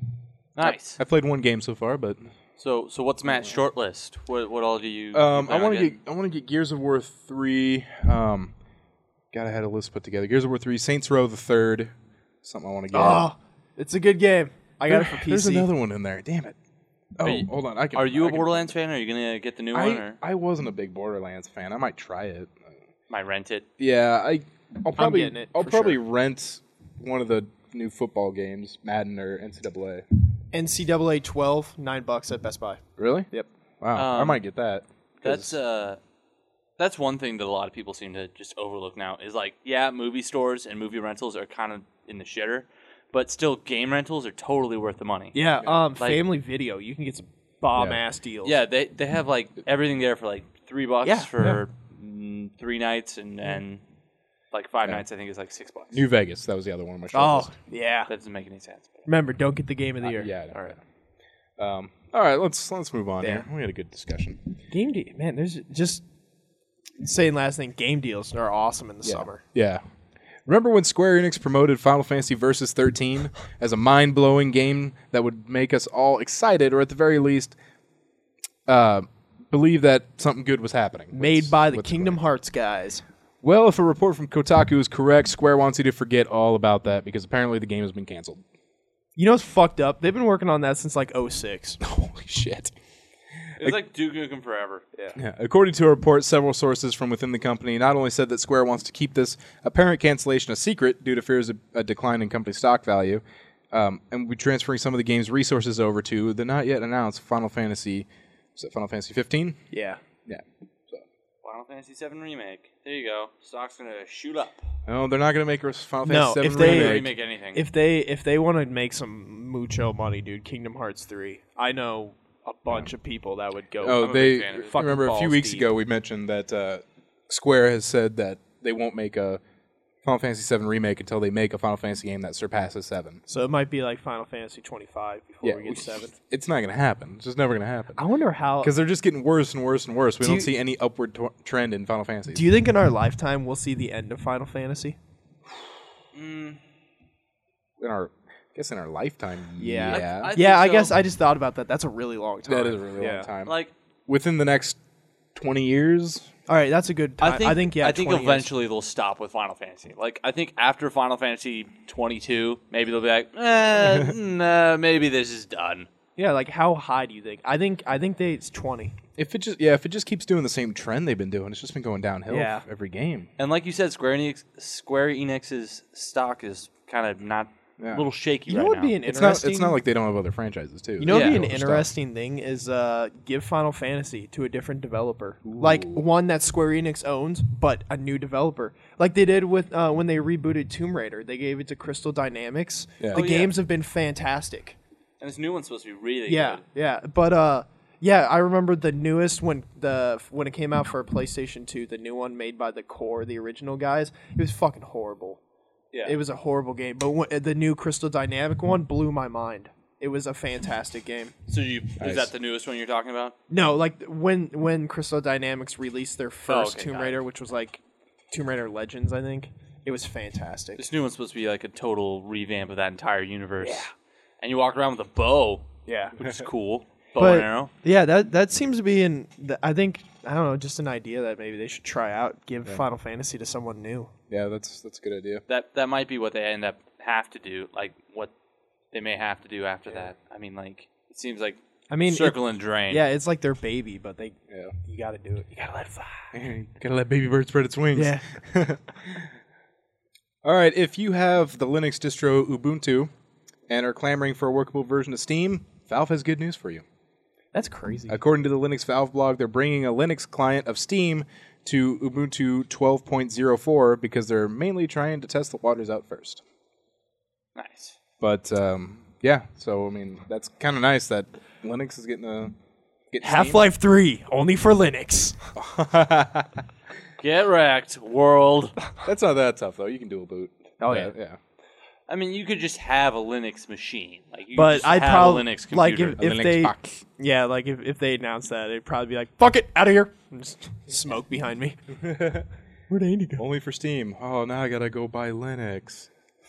S1: Nice.
S2: I played one game so far, but
S1: So so what's Matt's short list? What what all do you?
S2: um,
S1: you
S2: I
S1: plan on
S2: want to
S1: getting?
S2: get I want to get Gears of War three. Um, God, I had a list put together. Gears of War three, Saints Row the third. Something I want to get.
S6: Oh, it's a good game. I got it for P C.
S2: There's another one in there. Damn it. Oh,
S1: Are you-
S2: hold on. I can,
S1: Are you
S2: I
S1: a
S2: can-
S1: Borderlands fan? Or are you gonna get the new one,
S2: I,
S1: or
S2: I wasn't a big Borderlands fan. I might try it.
S1: might rent it?
S2: Yeah, I I'll probably
S6: getting it,
S2: I'll
S6: for
S2: probably
S6: sure.
S2: rent one of the new football games, Madden or N C double A.
S6: N C double A twelve, nine bucks at Best Buy.
S2: Really?
S6: Yep.
S2: Wow, I
S1: Um,
S2: might get that. 'Cause-
S1: That's uh, that's one thing that a lot of people seem to just overlook now. Is like, yeah, movie stores and movie rentals are kind of in the shitter, but still, game rentals are totally worth the money.
S6: Yeah. Um,
S1: Like-
S6: Family Video. You can get some bomb
S2: Yeah.
S6: ass deals.
S1: Yeah, they they have like everything there for like three bucks
S6: Yeah,
S1: for mm, three nights, and and like five
S2: Yeah.
S1: nights. I think is like six bucks.
S2: New Vegas. That was the other one on my short
S6: Oh,
S2: list.
S6: yeah.
S1: That doesn't make any sense. But
S6: Remember, don't get the game of the
S2: Uh,
S6: year.
S2: yeah.
S1: all right.
S2: Um, all right. Let's let's move on
S6: Yeah.
S2: here. We had a good discussion.
S6: Game deal, man. There's just saying last thing. Game deals are awesome in the
S2: Yeah.
S6: summer.
S2: Yeah. Remember when Square Enix promoted Final Fantasy Versus thirteen as a mind-blowing game that would make us all excited, or at the very least, uh, believe that something good was happening?
S6: Made
S2: with-
S6: by the
S2: with
S6: Kingdom
S2: Square.
S6: Hearts guys.
S2: Well, if a report from Kotaku is correct, Square wants you to forget all about that because apparently the game has been canceled.
S6: You know what's fucked up? They've been working on that since like oh six.
S2: Holy shit.
S1: It was like Duke Nukem Forever.
S6: Yeah.
S2: Yeah. According to a report, several sources from within the company not only said that Square wants to keep this apparent cancellation a secret due to fears of a decline in company stock value, um, and we're transferring some of the game's resources over to the not yet announced Final Fantasy. Is it Final Fantasy fifteen?
S6: Yeah.
S2: Yeah.
S1: Final Fantasy seven remake. There you go. Stock's gonna shoot up.
S2: No, they're not going to make a Final
S6: No,
S2: Fantasy
S6: if
S2: seven
S6: they-
S1: They
S2: remake.
S1: remake anything.
S6: If they if they want to make some mucho money, dude, Kingdom Hearts three. I know a bunch of people that would go.
S2: Oh,
S1: I'm a
S2: they
S1: big fan of it.
S6: Fucking
S2: remember a few
S6: balls
S2: weeks
S6: deep.
S2: ago we mentioned that uh, Square has said that they won't make a Final Fantasy seven remake until they make a Final Fantasy game that surpasses seven.
S6: So it might be like Final Fantasy twenty-five before
S2: Yeah,
S6: we get seven.
S2: It's not going to happen. It's just never going to happen.
S6: I wonder how.
S2: Because they're just getting worse and worse and worse. We
S6: Do
S2: don't
S6: you-
S2: see any upward t- trend in Final Fantasy.
S6: Do you think in our lifetime we'll see the end of Final Fantasy?
S2: in our, I guess in our lifetime,
S6: Yeah.
S2: yeah.
S1: I- I
S6: Yeah, I
S1: think
S6: guess
S1: so.
S6: I just thought about that. That's a really long time.
S2: that is a really
S6: Yeah.
S2: long time.
S1: Like,
S2: Within the next twenty years,
S6: All right, that's a good time.
S1: I think,
S6: I think yeah.
S1: I think
S6: twenty years.
S1: eventually they'll stop with Final Fantasy. Like, I think after Final Fantasy twenty-two, maybe they'll be like, eh, nah, maybe this is done.
S6: Yeah, like how high do you think? I think I think they it's twenty.
S2: if it just yeah, if it just keeps doing the same trend they've been doing, it's just been going downhill
S6: Yeah.
S2: every game.
S1: And like you said, Square Enix, Square Enix's stock is kind of not
S2: Yeah.
S1: a little shaky
S6: You know
S1: right
S6: what
S1: now.
S6: would be an
S2: It's not.
S6: interesting?
S2: It's not like they don't have other franchises too.
S6: You know, what
S1: Yeah.
S6: would be an
S2: Other stuff.
S6: interesting thing is uh, give Final Fantasy to a different developer, like one that Square Enix owns, but a new developer, like they did with uh, when they rebooted Tomb Raider. They gave it to Crystal Dynamics.
S2: Yeah.
S6: The
S2: Oh,
S1: yeah.
S6: games have been fantastic.
S1: And this new one's supposed to be really
S6: Yeah,
S1: good.
S6: yeah, but uh, yeah, I remember the newest when the when it came out for PlayStation two, the new one made by the Core, the original guys. It was fucking horrible.
S1: Yeah.
S6: It was a horrible game, but when, the new Crystal Dynamic one blew my mind. It was a fantastic game.
S1: So you
S2: Nice.
S1: is that the newest one you're talking about?
S6: No, like when when Crystal Dynamics released their first
S1: okay,
S6: Tomb
S1: got it.
S6: Raider, which was like Tomb Raider Legends, I think. It was fantastic.
S1: This new one's supposed to be like a total revamp of that entire universe. Yeah. And you walk around with a bow,
S6: Yeah.
S1: which is cool. Bow
S6: But
S1: and arrow.
S6: yeah, that that seems to be in. The, I think I don't know, just an idea that maybe they should try out. Give Final Fantasy to someone new.
S2: Yeah, that's that's a good idea.
S1: That that might be what they end up have to do. Like what they may have to do after that. I mean, like it seems like
S6: I mean,
S1: circle
S6: it-
S1: and drain.
S6: Yeah, it's like their baby, but they
S2: Yeah,
S6: you got to do it. You got to let it fly.
S2: gotta let baby bird spread its wings.
S6: Yeah.
S2: All right, if you have the Linux distro Ubuntu and are clamoring for a workable version of Steam, Valve has good news for you.
S6: That's crazy.
S2: According to the Linux Valve blog, they're bringing a Linux client of Steam to Ubuntu twelve point oh four because they're mainly trying to test the waters out first.
S1: Nice.
S2: But um, yeah, so I mean that's kind of nice that Linux is getting a getting
S6: Half-Life three, only for Linux.
S2: Steam.
S1: Get wrecked, world.
S2: That's not that tough though. You can do a boot.
S6: Oh,
S2: yeah,
S6: yeah.
S2: yeah.
S1: I mean, you could just have a Linux machine. Like, you
S6: But
S1: just
S6: I'd
S1: have
S6: probably
S1: a Linux computer.
S6: like if,
S2: A
S6: if
S2: Linux
S6: they
S2: box.
S6: yeah, like if, if they announced that, it'd probably be like, "Fuck it, out of here!" And just smoke behind me. Where'd Andy go?
S2: Only for Steam. Oh, now I gotta go buy Linux.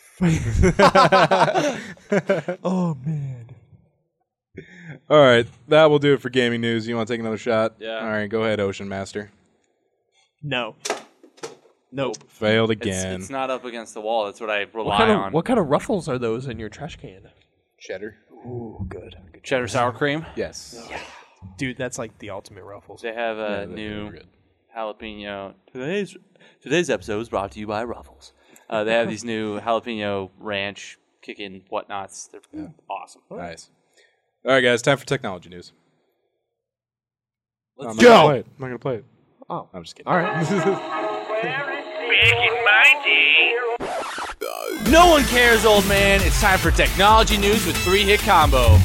S6: Oh man.
S2: All right, that will do it for gaming news. You want to take another shot?
S1: Yeah.
S2: All right, go ahead, Ocean Master.
S6: No. Nope.
S2: Failed
S1: it's,
S2: again.
S1: it's not up against the wall. That's what I rely
S6: What kind
S1: on.
S6: of what kind of ruffles are those in your trash can?
S2: Cheddar.
S6: Ooh, good.
S1: Cheddar sour cream.
S2: Yes.
S6: Dude, that's like the ultimate ruffles.
S1: They have a
S2: Yeah, they're
S1: new
S2: good.
S1: jalapeno. Today's today's episode is brought to you by Ruffles. Uh, they have these new jalapeno ranch kicking whatnots. They're awesome.
S2: Nice. All right, guys, time for technology news. No, I'm
S1: Let's
S2: not gonna
S6: go.
S2: play it. I'm not gonna play it.
S6: Oh.
S2: I'm just kidding.
S6: All right.
S1: No one cares, old man. It's time for technology news with three hit combo.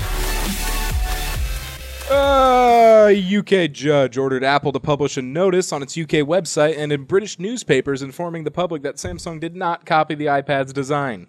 S2: A U K judge ordered Apple to publish a notice on its U K website and in British newspapers informing the public that Samsung did not copy the iPad's design.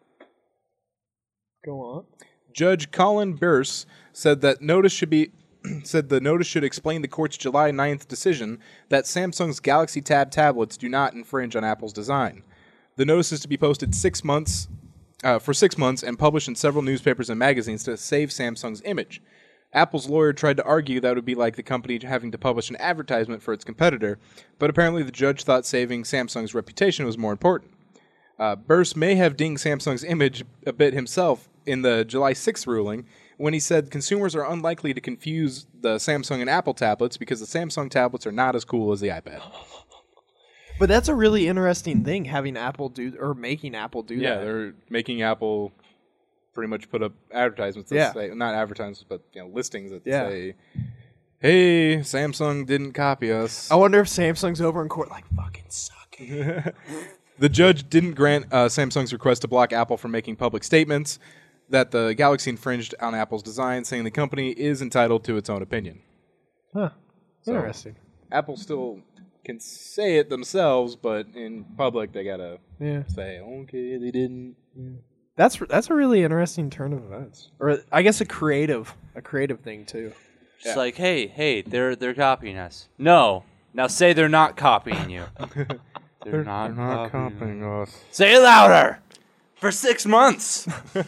S6: Go on.
S2: Judge Colin Burse said that notice should be said the notice should explain the court's July ninth decision that Samsung's Galaxy Tab tablets do not infringe on Apple's design. The notice is to be posted six months uh, for six months and published in several newspapers and magazines to save Samsung's image. Apple's lawyer tried to argue that would be like the company having to publish an advertisement for its competitor, but apparently the judge thought saving Samsung's reputation was more important. Uh, Burse may have dinged Samsung's image a bit himself in the July sixth ruling when he said consumers are unlikely to confuse the Samsung and Apple tablets because the Samsung tablets are not as cool as the iPad.
S6: But that's a really interesting thing, having Apple do or making Apple do
S2: Yeah,
S6: that.
S2: they're making Apple pretty much put up advertisements that
S6: Yeah.
S2: say, not advertisements, but you know, listings that
S6: Yeah.
S2: say, hey, Samsung didn't copy us.
S6: I wonder if Samsung's over in court like fucking suck.
S2: The judge didn't grant uh, Samsung's request to block Apple from making public statements that the Galaxy infringed on Apple's design, saying the company is entitled to its own opinion.
S6: Huh.
S2: So-
S6: Interesting.
S2: Apple still can say it themselves, but in public they gotta
S6: Yeah.
S2: say, okay, they didn't.
S6: That's that's a really interesting turn of events, or I guess a creative a creative thing too.
S1: Just like, hey, hey, they're they're copying us. No, now say they're not copying you. they're, not, copying,
S2: copying us.
S1: Say it louder. For six months.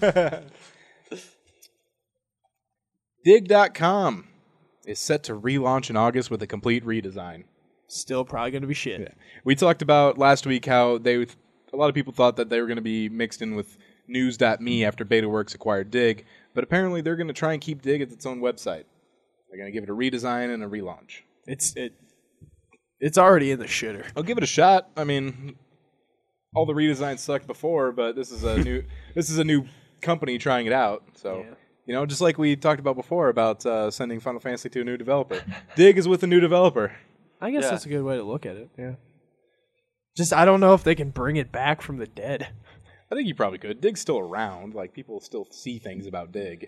S2: Dig dot com is set to relaunch in August with a complete redesign.
S6: Still probably going to be shit.
S2: Yeah. We talked about last week how they, a lot of people thought that they were going to be mixed in with news dot me after BetaWorks acquired Dig, but apparently they're going to try and keep Dig as its own website. They're going to give it a redesign and a relaunch.
S6: It's it. It's already in the shitter.
S2: I'll give it a shot. I mean, all the redesigns sucked before, but this is a new this is a new company trying it out. So,
S6: Yeah.
S2: you know, just like we talked about before about uh, sending Final Fantasy to a new developer. Dig is with a new developer.
S6: I guess
S1: Yeah.
S6: that's a good way to look at it. Yeah. Just I don't know if they can bring it back from the dead.
S2: I think you probably could. Dig's still around. Like, people still see things about Dig.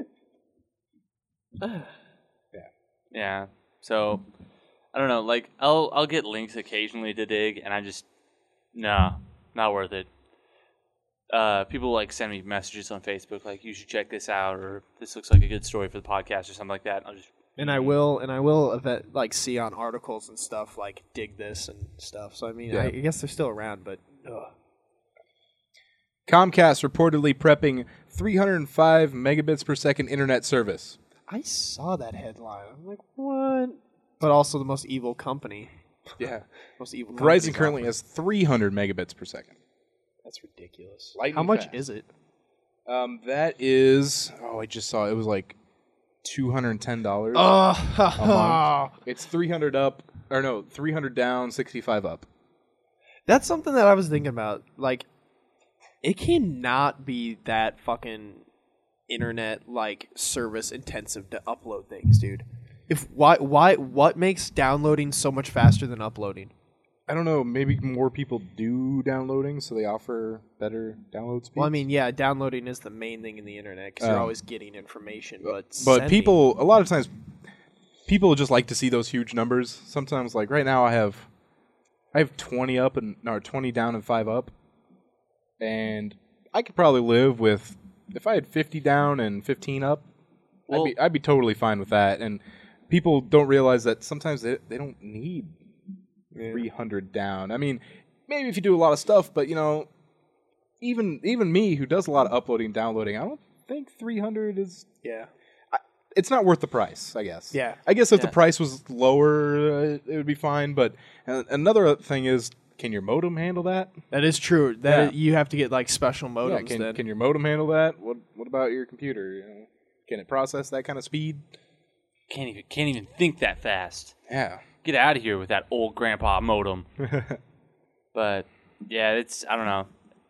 S1: Yeah. So I don't know. Like I'll I'll get links occasionally to Dig, and I just nah, not worth it. Uh, people like send me messages on Facebook like you should check this out, or this looks like a good story for the podcast, or something like that. I'll just
S6: And I will, and I will event, like see on articles and stuff like dig this and stuff. So I mean,
S2: Yeah.
S6: I, I guess they're still around, but ugh.
S2: Comcast reportedly prepping three hundred five megabits per second internet service.
S6: I saw that headline. I'm like, what? But also the most evil company.
S2: Yeah.
S6: Most evil. companies
S2: Verizon currently
S6: offer.
S2: has three hundred megabits per second.
S6: That's ridiculous.
S2: Lightning
S6: How much
S2: fast.
S6: is it?
S2: Um, that is, oh, I just saw it was like two hundred ten dollars.
S6: Oh,
S2: It's three hundred up, or no, three hundred down, sixty-five up.
S6: that's something that I was thinking about. Like, it cannot be that fucking internet like service intensive to upload things, dude. If why why what makes downloading so much faster than uploading?
S2: I don't know, maybe more people do downloading, so they offer better download speeds.
S6: Well, I mean, yeah, downloading is the main thing in the internet because you're
S2: Um,
S6: always getting information. But
S2: but
S6: sending-
S2: people, a lot of times, people just like to see those huge numbers. Sometimes, like right now, I have, I have twenty up and or twenty down and five up, and I could probably live with if I had fifty down and fifteen up.
S1: Well-
S2: I'd be I'd be totally fine with that. And people don't realize that sometimes they they don't need three hundred down. I mean, maybe if you do a lot of stuff, but you know, even even me who does a lot of uploading and downloading, I don't think three hundred is.
S6: yeah,
S2: It's not worth the price, I guess.
S6: Yeah.
S2: I guess if
S1: Yeah.
S2: the price was lower, uh, it would be fine. But uh, another thing is, can your modem handle that?
S6: that is true. That
S2: Yeah.
S6: is- you have to get like special
S2: Yeah,
S6: modems.
S2: can,
S6: then
S2: can your modem handle that? What What about your computer? You know, can it process that kind of speed?
S1: can't even can't even think that fast.
S2: Yeah.
S1: Get out of here with that old grandpa modem. But yeah, it's I don't know.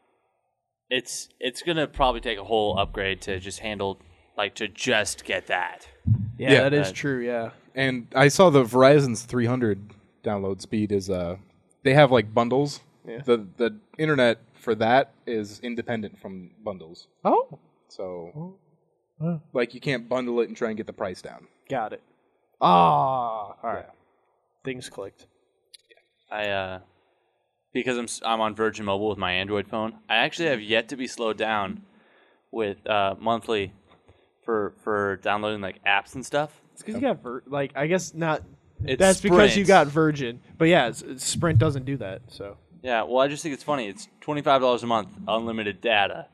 S1: It's it's gonna probably take a whole upgrade to just handle like to just get that.
S6: yeah,
S2: yeah,
S6: that is
S1: that-
S6: true. Yeah,
S2: And I saw the Verizon's three hundred download speed is uh they have like bundles.
S6: Yeah.
S2: The the internet for that is independent from bundles.
S6: oh,
S2: So
S6: Oh.
S2: like you can't bundle it and try and get the price down.
S6: got it. Ah, all right, things clicked.
S1: I uh because I'm s- I'm on Virgin Mobile with my Android phone. I actually have yet to be slowed down with uh monthly for for downloading like apps and stuff.
S6: It's because you got Vir- like I guess not.
S1: It's
S6: That's because you
S1: Sprint.
S6: got Virgin, but yeah, it's, it's Sprint doesn't do that. So
S1: Yeah, well, I just think it's funny. It's twenty-five dollars a month, unlimited data.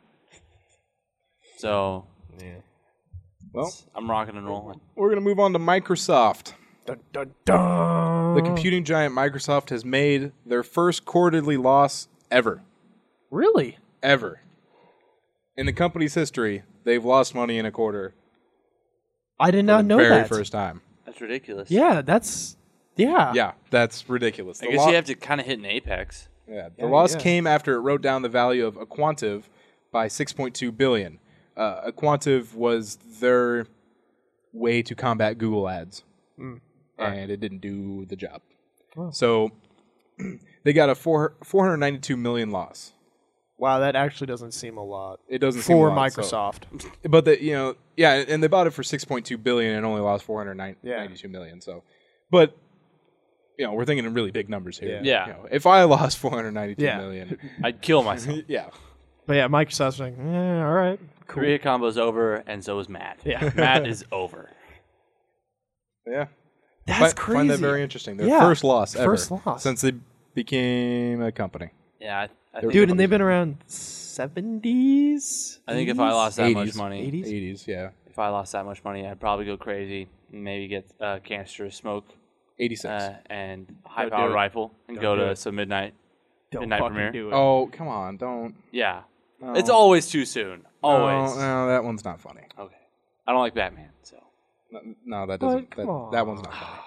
S1: So,
S2: Well,
S1: I'm rocking and rolling.
S2: we're going to move on to Microsoft.
S6: dun, dun, dun.
S2: The computing giant Microsoft has made their first quarterly loss ever.
S6: really?
S2: Ever. In the company's history, they've lost money in a quarter
S6: I did
S2: for
S6: not
S2: the
S6: know
S2: very
S6: that.
S2: first time.
S1: That's ridiculous.
S6: Yeah, that's yeah.
S2: Yeah, that's ridiculous.
S1: I
S2: The
S1: guess
S2: lo-
S1: you have to kind of hit an apex.
S2: Yeah, the
S6: Yeah,
S2: loss
S6: yeah.
S2: came after it wrote down the value of Aquantive by six point two billion dollars. Uh, Aquantive was their way to combat Google ads, and it didn't do the job. So they got a four four hundred ninety two million loss.
S6: Wow, that actually doesn't seem a lot
S2: It doesn't seem
S6: for
S2: a lot, so-
S6: Microsoft.
S2: but the you know yeah, and they bought it for six point two billion and only lost four hundred ninety two
S6: Yeah.
S2: million. So, but you know, we're thinking in really big numbers here.
S1: Yeah.
S2: You know, if I lost four hundred ninety-two
S6: Yeah.
S2: million,
S1: I'd kill myself.
S2: yeah.
S6: But yeah, Microsoft's like, eh, all right, cool.
S1: Three hit combo's over, and so is Matt.
S6: Yeah.
S1: Matt is over.
S2: Yeah.
S6: That's
S2: Fi-
S6: crazy.
S2: Find that very interesting. Their
S6: Yeah.
S2: first loss ever.
S6: First loss.
S2: Since they became a company.
S1: Yeah, I, I
S2: Dude,
S1: think,
S6: Dude, and they've been around seventies.
S1: I think if I lost that
S2: eighties.
S1: much money,
S6: eighties?
S2: eighties, yeah.
S1: if I lost that much money, I'd probably go crazy. Maybe get a canister of smoke
S2: eighty-six.
S1: uh, and a high
S6: do
S1: powered
S6: it.
S1: rifle and
S6: Don't
S1: go
S6: do
S1: to
S6: it.
S1: some midnight.
S6: Don't
S1: Midnight
S6: fucking
S1: premiere.
S6: do it.
S2: Oh, come on. Don't.
S1: Yeah,
S2: No.
S1: it's always too soon. Always.
S2: No, no, that one's not funny.
S1: Okay. I don't like Batman, so
S2: No, no that doesn't.
S6: But, come
S2: that,
S6: on.
S2: that one's not funny.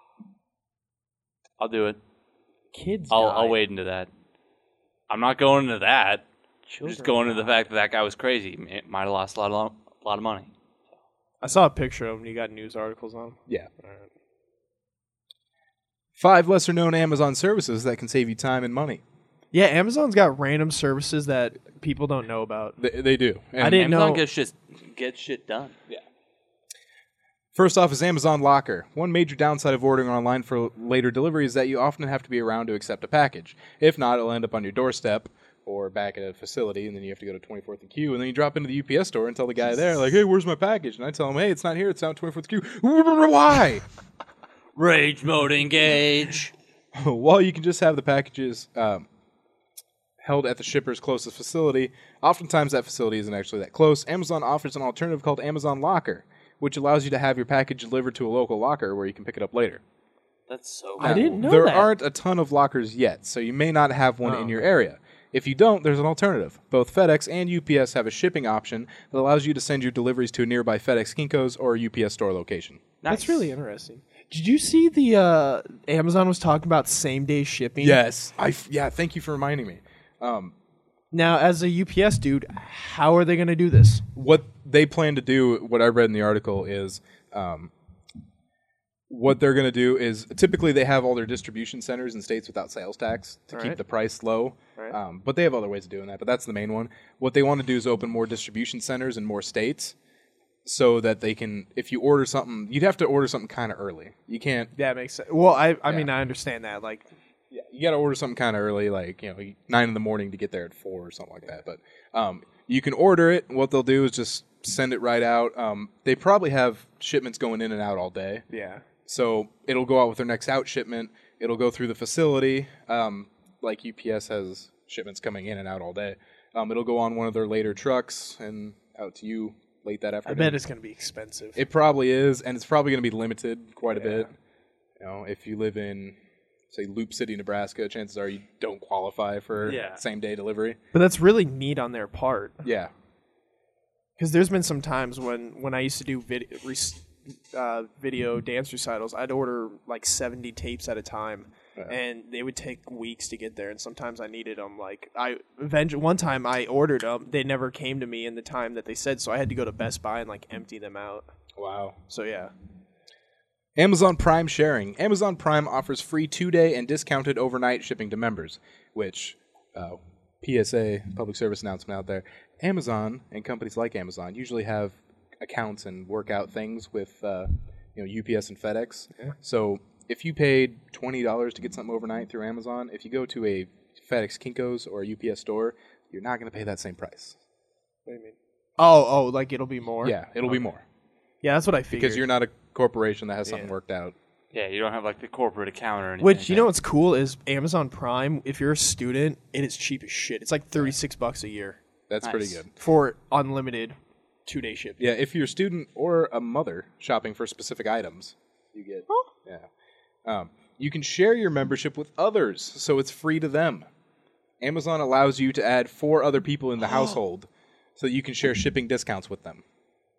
S1: I'll do it.
S6: Kids.
S1: I'll
S6: die.
S1: I'll wade into that. I'm not going into that. I'm just going into the fact that that guy was crazy. It might have lost a lot of a lot of money.
S6: I saw a picture of him. You got news articles on him.
S2: Yeah. Five lesser known Amazon services that can save you time and money.
S6: Yeah, Amazon's got random services that people don't know about.
S2: They, they do. And
S6: I didn't
S1: Amazon
S6: know.
S1: gets shit gets shit done.
S2: Yeah. First off is Amazon Locker. One major downside of ordering online for later delivery is that you often have to be around to accept a package. If not, it'll end up on your doorstep or back at a facility, and then you have to go to twenty-fourth and Q, and then you drop into the U P S store and tell the guy there, like, hey, where's my package? And I tell him, hey, it's not here, it's down at twenty-fourth Q. Why?
S1: Rage mode engage.
S2: While you can just have the packages um, held at the shipper's closest facility, oftentimes that facility isn't actually that close. Amazon offers an alternative called Amazon Locker, which allows you to have your package delivered to a local locker where you can pick it up later.
S1: That's so
S6: I
S1: cool.
S6: didn't know
S2: there
S6: that.
S2: aren't a ton of lockers yet, so you may not have one in your area. If you don't, there's an alternative. Both FedEx and U P S have a shipping option that allows you to send your deliveries to a nearby FedEx Kinko's or U P S store location.
S6: That's really interesting. Did you see the uh, Amazon was talking about same day shipping?
S2: Yes. I f- yeah, thank you for reminding me. Um,
S6: Now, as a U P S dude, how are they going to do this?
S2: what they plan to do, what I read in the article, is um, what they're going to do is typically they have all their distribution centers in states without sales tax to
S6: All
S2: keep
S6: right.
S2: the price low.
S6: Right.
S2: Um, but they have other ways of doing that, but that's the main one. What they want to do is open more distribution centers in more states so that they can, if you order something, you'd have to order something kind of early. You can't,
S6: That makes sense. Well, I, I
S2: Yeah.
S6: mean, I understand that. Like,
S2: yeah, you got to order something kind of early, like, you know, nine in the morning to get there at four or something like that. But um, you can order it. What they'll do is just send it right out. Um, they probably have shipments going in and out all day.
S6: yeah.
S2: So it'll go out with their next out shipment. It'll go through the facility, um, like U P S has shipments coming in and out all day. Um, it'll go on one of their later trucks and out to you late that
S6: I
S2: afternoon.
S6: bet it's going to be expensive.
S2: It probably is, and it's probably going to be limited quite a
S6: Yeah.
S2: bit. You know, if you live in, say, Loop City, Nebraska, chances are you don't qualify for
S1: Yeah.
S2: same day delivery.
S6: But that's really neat on their part.
S2: Yeah.
S6: Because there's been some times when, when I used to do vid- re- uh, video dance recitals, I'd order like seventy tapes at a time,
S2: Yeah.
S6: and they would take weeks to get there. And sometimes I needed them. Like I, eventually, one time I ordered them, they never came to me in the time that they said, so I had to go to Best Buy and like empty them out.
S2: Wow.
S6: So yeah,
S2: Amazon Prime sharing. Amazon Prime offers free two-day and discounted overnight shipping to members, which, uh, P S A, public service announcement out there, Amazon and companies like Amazon usually have accounts and work out things with uh, you know, U P S and FedEx.
S6: Yeah.
S2: So if you paid twenty dollars to get something overnight through Amazon, if you go to a FedEx Kinko's or a U P S store, you're not going to pay that same price.
S6: what do you mean? Oh, oh, like it'll be more.
S2: Yeah, it'll be more.
S6: yeah, that's what I figured.
S2: Because you're not a corporation that has something
S6: Yeah.
S2: worked out.
S1: Yeah, you don't have like the corporate account or anything.
S6: Which, you know what's cool is Amazon Prime, if you're a student, it is cheap as shit. It's like thirty-six bucks a year
S2: That's
S1: Nice.
S2: pretty good.
S6: for unlimited two-day shipping.
S2: Yeah, if you're a student or a mother shopping for specific items, you get yeah. Um, you can share your membership with others, so it's free to them. Amazon allows you to add four other people in the household, so that you can share shipping discounts with them.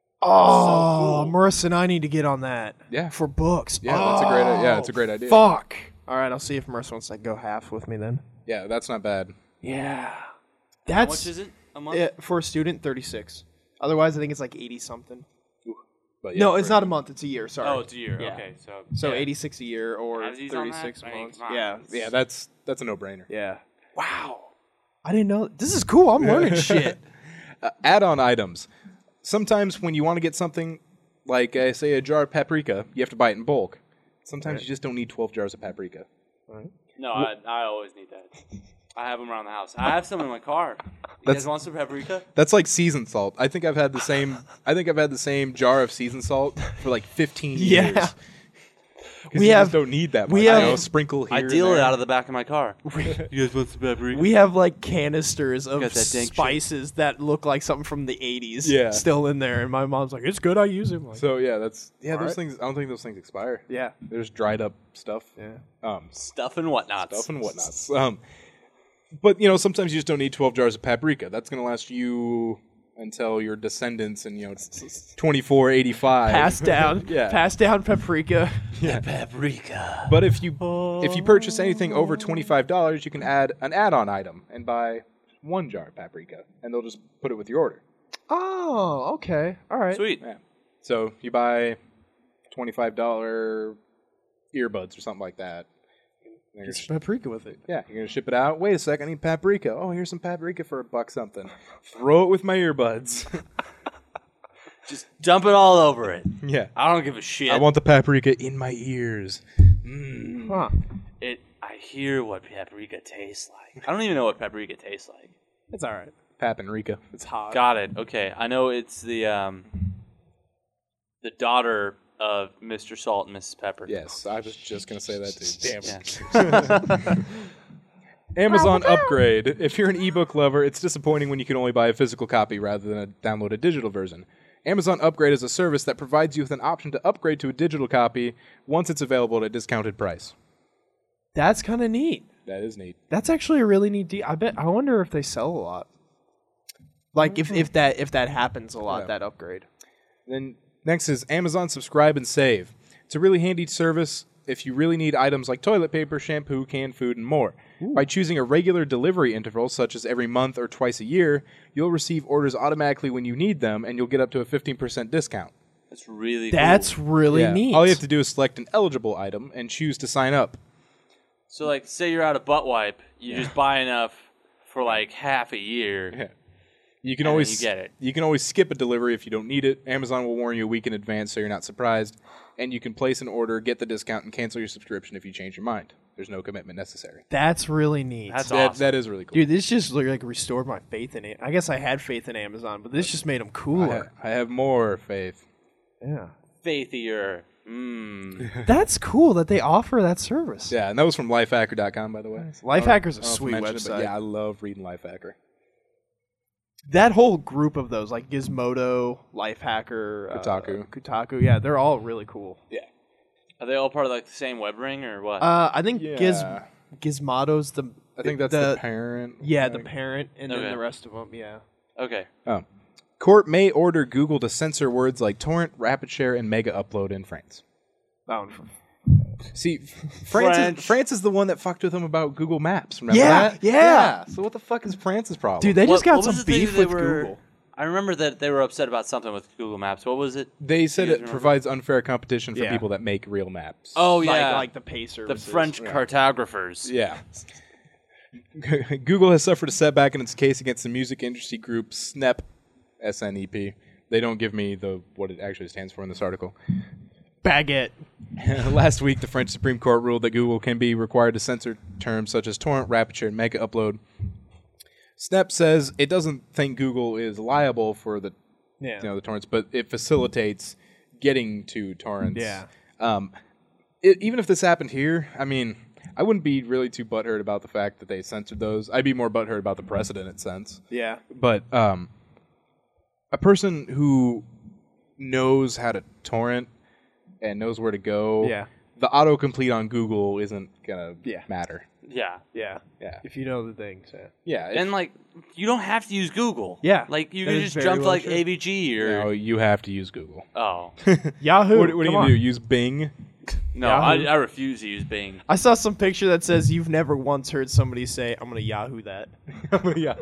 S6: Oh, Marissa and I need to get on that.
S2: Yeah.
S6: For books.
S2: Yeah, that's a great. Yeah, it's a great idea.
S6: Fuck. All right, I'll see if Marissa wants to go half with me then.
S2: Yeah, that's not bad.
S6: Yeah.
S1: How
S6: That's
S1: much is it a month?
S6: Yeah, for a student, thirty-six. Otherwise, I think it's like eighty something.
S2: But yeah,
S6: No, it's
S2: for-
S6: not a month. It's a year. Sorry.
S1: Oh, it's a year.
S6: Yeah.
S1: Okay, so
S6: So
S1: yeah.
S6: eighty-six a year or
S1: Have these on that?
S6: thirty-six
S1: I mean,
S6: months.
S1: come on.
S6: Yeah.
S2: Yeah, that's that's a no-brainer.
S6: Yeah. Wow. I didn't know. This is cool. I'm learning shit.
S2: Uh, add-on items. Sometimes when you want to get something like, uh, say, a jar of paprika, you have to buy it in bulk. Sometimes
S6: Right.
S2: you just don't need twelve jars of paprika.
S1: No, I, I always need that. I have them around the house. I have some in my car. You
S2: That's-
S1: guys want some paprika?
S2: That's like seasoned salt. I think I've had the same. I think I've had the same jar of seasoned salt for like fifteen
S6: Yeah.
S2: years. 'Cause
S6: We
S2: you
S6: have-
S2: just don't need that much.
S6: we
S2: you
S6: have-
S2: know, sprinkle here.
S1: I
S2: and
S1: deal it
S2: there.
S1: out of the back of my car. You guys want some paprika?
S6: We have like canisters of
S1: Got that dank shit.
S6: spices that look like something from the eighties
S2: Yeah.
S6: still in there. And my mom's like, it's good, I use them. Like,
S2: So yeah, that's yeah.
S6: All
S2: Those
S6: right.
S2: things. I don't think those things expire.
S6: yeah.
S2: There's dried up stuff.
S6: Yeah.
S2: Um,
S1: Stuff and whatnots.
S2: stuff and whatnots. Um, but you know, sometimes you just don't need twelve jars of paprika. That's gonna last you until your descendants and you know, twenty-four eighty-five.
S6: Passed down.
S2: Yeah.
S6: Passed down paprika.
S1: Paprika.
S2: But if you if you purchase anything over twenty-five dollars, you can add an add-on item and buy one jar of paprika, and they'll just put it with your order.
S6: Oh, okay. All right.
S1: Sweet.
S2: Yeah. So you buy twenty-five dollar earbuds or something like that. And you're
S6: Get some paprika with it.
S2: Yeah, you're gonna ship it out. Wait a sec, I need paprika. Oh, here's some paprika for a buck something. Throw it with my earbuds.
S1: Just dump it all over it.
S2: Yeah,
S1: I don't give a shit.
S2: I want the paprika in my ears. Mm.
S6: Huh.
S1: it. I hear what paprika tastes like. I don't even know what paprika tastes like.
S6: It's all right.
S2: Paprika.
S6: It's hot.
S1: Got it. Okay, I know it's the um, the daughter of Mister Salt and Missus Pepper.
S2: Yes, I was just gonna say that too. Damn it.
S1: Yeah.
S2: Amazon Upgrade. If you're an ebook lover, it's disappointing when you can only buy a physical copy rather than a download a digital version. Amazon Upgrade is a service that provides you with an option to upgrade to a digital copy once it's available at a discounted price.
S6: That's kind of neat.
S2: That is neat.
S6: That's actually a really neat deal. I bet. I wonder if they sell a lot. Like if, if that if that happens a lot,
S2: Yeah.
S6: that upgrade.
S2: Then next is Amazon Subscribe and Save. It's a really handy service if you really need items like toilet paper, shampoo, canned food, and more. By choosing a regular delivery interval, such as every month or twice a year, you'll receive orders automatically when you need them, and you'll get up to a fifteen percent discount.
S1: That's really
S6: That's
S1: cool.
S6: really
S2: Yeah.
S6: neat.
S2: All you have to do is select an eligible item and choose to sign up.
S1: So, like, say you're out of butt wipe, you just buy enough for like half a year.
S2: Yeah. You can
S1: And then
S2: always
S1: you get it.
S2: You can always skip a delivery if you don't need it. Amazon will warn you a week in advance so you're not surprised. And you can place an order, get the discount, and cancel your subscription if you change your mind. There's no commitment necessary.
S6: That's really neat.
S1: That's
S2: That,
S1: awesome.
S2: that is really cool.
S6: Dude, this just like restored my faith in it. I guess I had faith in Amazon, but this just made them
S2: I,
S6: cooler.
S2: I have more faith.
S6: Yeah.
S1: Faithier. Mm.
S6: That's cool that they offer that service.
S2: Yeah, and that was from lifehacker dot com, by the way.
S6: Lifehacker's a
S2: I don't know if I
S6: sweet
S2: mentioned it, but
S6: website.
S2: yeah, I love reading Lifehacker.
S6: That whole group of those, like Gizmodo, Lifehacker,
S2: Kotaku.
S6: uh, Kotaku, yeah, they're all really cool.
S1: Are they all part of like the same web ring or what?
S6: Uh, I think
S2: Yeah.
S6: Giz Gizmodo's the.
S2: I think that's the, parent.
S6: Yeah, the
S2: like-
S6: parent, and
S1: Okay.
S6: then the rest of them. Yeah.
S1: okay.
S2: Oh. Court may order Google to censor words like torrent, rapid share, and mega upload in France.
S6: That one.
S2: See, France
S1: French.
S2: is, France is the one that fucked with them about Google Maps. Remember
S6: Yeah,
S2: that?
S6: yeah.
S2: So what the fuck is France's problem?
S6: Dude, they
S1: What-
S6: just got
S1: what was
S6: some
S1: the thing
S6: beef
S1: that they
S6: with
S1: were-
S6: Google.
S1: I remember that they were upset about something with Google Maps. What was it?
S2: they said
S1: You guys
S2: it
S1: remember?
S2: provides unfair competition for
S6: Yeah.
S2: people that make real maps.
S1: Oh
S6: Like,
S1: yeah,
S6: like the pay
S1: the
S6: services.
S1: French cartographers.
S2: Yeah. Google has suffered a setback in its case against the music industry group S N E P, S N E P. They don't give me the what it actually stands for in this article.
S6: Baguette.
S2: Last week, the French Supreme Court ruled that Google can be required to censor terms such as torrent, rapid share, and mega upload. S N E P says it doesn't think Google is liable for the
S6: Yeah.
S2: you know the torrents, but it facilitates getting to torrents.
S6: Yeah.
S2: Um, it, even if this happened here, I mean, I wouldn't be really too butthurt about the fact that they censored those. I'd be more butthurt about the precedent it sends.
S6: Yeah.
S2: But um, a person who knows how to torrent and knows where to go,
S6: Yeah.
S2: the autocomplete on Google isn't gonna
S6: Yeah.
S2: matter.
S1: Yeah.
S6: Yeah.
S2: Yeah,
S6: If you know the things. Yeah.
S2: yeah. if-
S1: And like, you don't have to use Google.
S6: Yeah,
S1: Like you
S6: that
S1: can
S6: is
S1: just
S6: very
S1: jump to
S6: well
S1: like
S6: true.
S1: A V G or
S2: no, you have to use Google.
S1: oh
S6: Yahoo.
S2: what what do
S6: come
S2: you
S6: on.
S2: do? Use Bing?
S1: no, I,
S6: Yahoo.
S1: I refuse to use Bing.
S6: I saw some picture that says you've never once heard somebody say, "I'm gonna Yahoo that."
S2: yeah.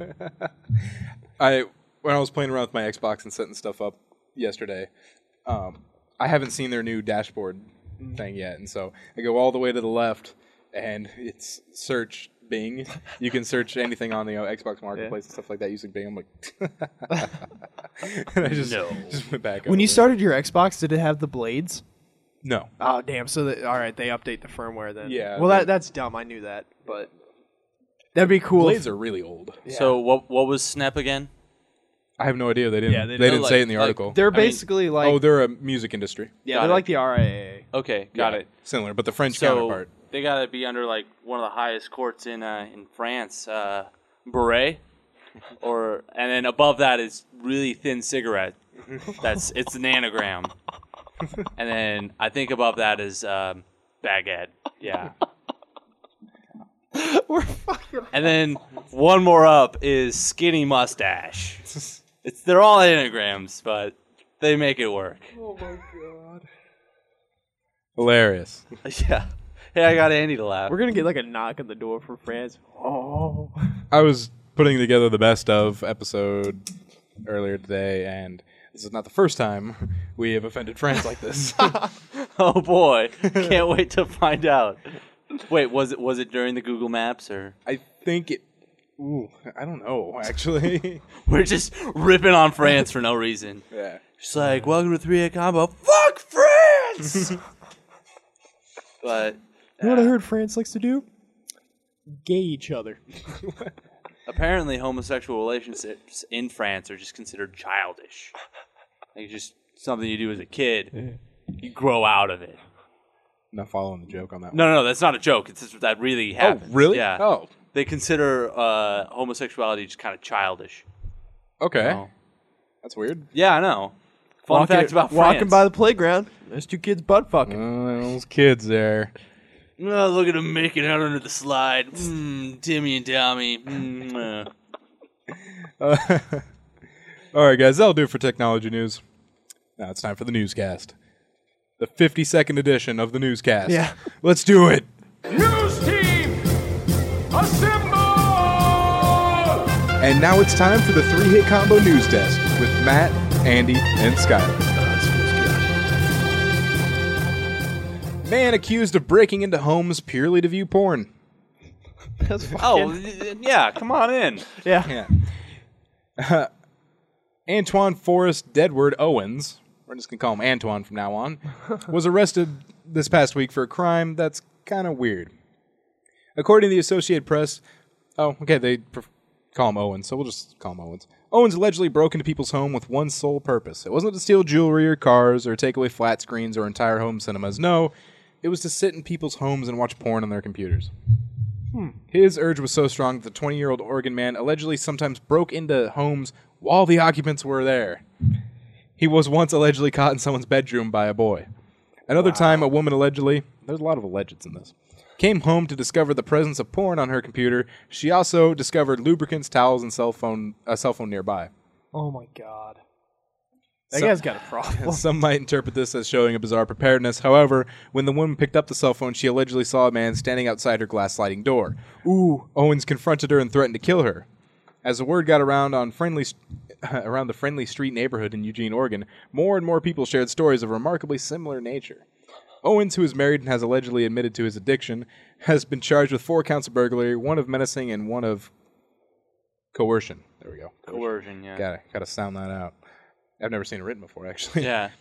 S2: I when I was playing around with my Xbox and setting stuff up yesterday, um, I haven't seen their new dashboard thing yet, and so I go all the way to the left, and it's search Bing. You can search anything on the you know, Xbox Marketplace and stuff like that using Bing. I'm like, and I just
S1: No.
S2: just went back.
S6: When
S2: over
S6: you
S2: it.
S6: started your Xbox, did it have the blades?
S2: No.
S6: Oh damn! So that, all right, they update the firmware then.
S2: Yeah,
S6: Well,
S2: they-
S6: that that's dumb. I knew that, but that'd be cool.
S2: Blades
S6: if-
S2: are really old.
S1: So what what was S N E P again?
S2: I have no idea. They didn't.
S6: Yeah, they
S2: they,
S6: didn't.
S2: didn't
S1: Like-
S2: say it in the
S1: like,
S2: article.
S6: They're
S1: I mean-
S6: basically like
S2: oh, they're a music industry.
S6: yeah,
S1: got
S6: they're
S1: it.
S6: like the R I A.
S1: Okay, got
S2: Yeah,
S1: it.
S2: Similar, but the French
S1: So
S2: counterpart.
S1: they got to be under like one of the highest courts in uh, in France, uh, Beret, or and then above that is really thin cigarette. That's it's an anagram, and then I think above that is um, baguette. Yeah.
S6: We're fucking.
S1: And then one more up is skinny mustache. It's they're all anagrams, but they make it work.
S6: Oh my god.
S2: Hilarious.
S1: Yeah. Hey, I got Andy to laugh.
S6: We're gonna get like a knock on the door from France. Oh.
S2: I was putting together the best of episode earlier today, and this is not the first time we have offended friends like this.
S1: Oh boy, can't wait to find out. Wait, was it was it during the Google Maps or
S2: I think it. Ooh, I don't know. Actually,
S1: we're just ripping on France for no reason?
S2: yeah.
S1: Just like welcome to three A combo. Fuck France. But
S6: You know what I heard France likes to do? Gay each other.
S1: apparently, homosexual relationships in France are just considered childish. Like just something you do as a kid. You grow out of it.
S2: Not following the joke on that.
S1: No, no, no, that's not a joke. It's just, that really
S2: one.
S1: happens.
S2: Oh, really?
S1: Yeah.
S2: Oh,
S1: They consider uh, homosexuality just kind of childish.
S2: okay.
S1: Oh.
S2: That's weird.
S1: Yeah, I know. Fun
S6: Walking-
S1: fact about
S6: walking
S1: France.
S6: by the playground. There's two kids butt fucking.
S2: Uh, those kids there.
S1: Oh, look at them making out under the slide. Mm, Timmy and Tommy. Mm, uh.
S2: Uh, all right, guys, that'll do it for technology news. Now it's time for the newscast. The fifty-second edition of the newscast.
S6: Yeah.
S2: Let's do it.
S4: News team, assemble!
S2: And now it's time for the three-hit combo news desk with Matt, Andy, and Skyler. Man accused of breaking into homes purely to view porn.
S6: That's fucking.
S1: Oh, y- yeah, come on in.
S6: yeah.
S2: Yeah. Antoine Forrest Deadward Owens, we're just going to call him Antoine from now on, was arrested this past week for a crime that's kind of weird. According to the Associated Press, oh, okay, they pref- call him Owens, so we'll just call him Owens. Owens allegedly broke into people's home with one sole purpose. It wasn't to steal jewelry or cars or take away flat screens or entire home cinemas. No, it was to sit in people's homes and watch porn on their computers. His urge was so strong that the twenty-year-old Oregon man allegedly sometimes broke into homes while the occupants were there. He was once allegedly caught in someone's bedroom by a boy. Another time, a woman allegedly, there's a lot of allegeds in this, came home to discover the presence of porn on her computer. She also discovered lubricants, towels, and cell phone, a cell phone nearby.
S6: Oh my god. That
S2: So-
S6: guy's got a problem.
S2: Some might interpret this as showing a bizarre preparedness. However, when the woman picked up the cell phone, she allegedly saw a man standing outside her glass sliding door. Ooh. Owens confronted her and threatened to kill her. As the word got around on friendly st- around the Friendly Street neighborhood in Eugene, Oregon, more and more people shared stories of remarkably similar nature. Owens, who is married and has allegedly admitted to his addiction, has been charged with four counts of burglary, one of menacing, and one of coercion. There we go.
S1: Coercion, yeah.
S2: Gotta, gotta sound that out. I've never seen it written before, actually.
S1: Yeah.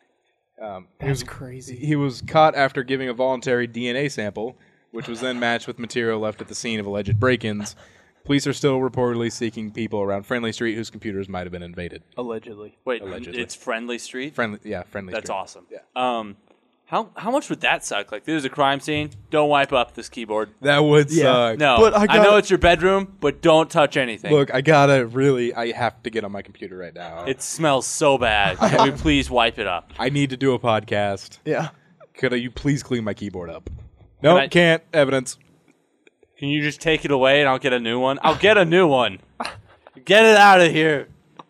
S2: Um, he
S6: That's
S2: was
S6: crazy.
S2: he was caught after giving a voluntary D N A sample, which was then matched with material left at the scene of alleged break-ins. Police are still reportedly seeking people around Friendly Street whose computers might have been invaded.
S6: Allegedly.
S1: Wait,
S2: Allegedly.
S1: it's Friendly Street?
S2: Friendly, yeah, Friendly
S1: That's
S2: Street.
S1: awesome.
S2: Yeah.
S1: Um, how how much would that suck? Like, there's a crime scene. Don't wipe up this keyboard.
S2: That would
S6: Yeah.
S2: suck.
S1: No,
S6: But I
S1: I,
S6: gotta-
S1: know it's your bedroom, but don't touch anything.
S2: Look, I gotta really, I have to get on my computer right now.
S1: It smells so bad. Can we please wipe it up?
S2: I need to do a podcast.
S6: Yeah.
S2: Could you please clean my keyboard up? No,
S1: I-
S2: can't. Evidence.
S1: Can you just take it away and I'll get a new one? I'll get a new one. Get it out of here.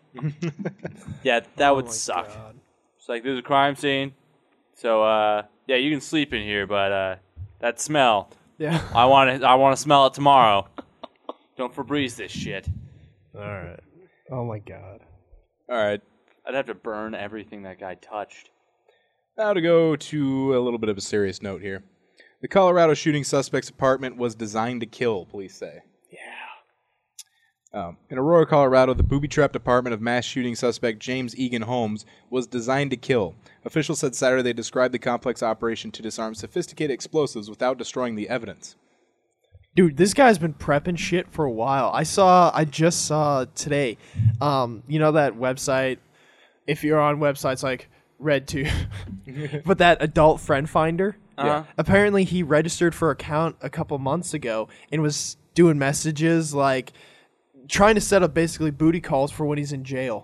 S1: Yeah, that would suck. It's like there's a crime scene. So uh yeah, you can sleep in here, but uh that smell.
S6: Yeah.
S1: I want to I want to smell it tomorrow. Don't Febreze this shit.
S6: All right. Oh my god.
S2: All right.
S1: I'd have to burn everything that guy touched.
S2: Now to go to a little bit of a serious note here. The Colorado shooting suspect's apartment was designed to kill, police say. Um, in Aurora, Colorado, the booby-trapped apartment of mass shooting suspect James Egan Holmes was designed to kill. Officials said Saturday they described the complex operation to disarm sophisticated explosives without destroying the evidence.
S6: Dude, this guy's been prepping shit for a while. I saw, I just saw today, um, you know that website, if you're on websites like RedTube, but that adult friend finder?
S1: Uh-huh.
S6: Apparently he registered for account a couple months ago and was doing messages like trying to set up basically booty calls for when he's in jail.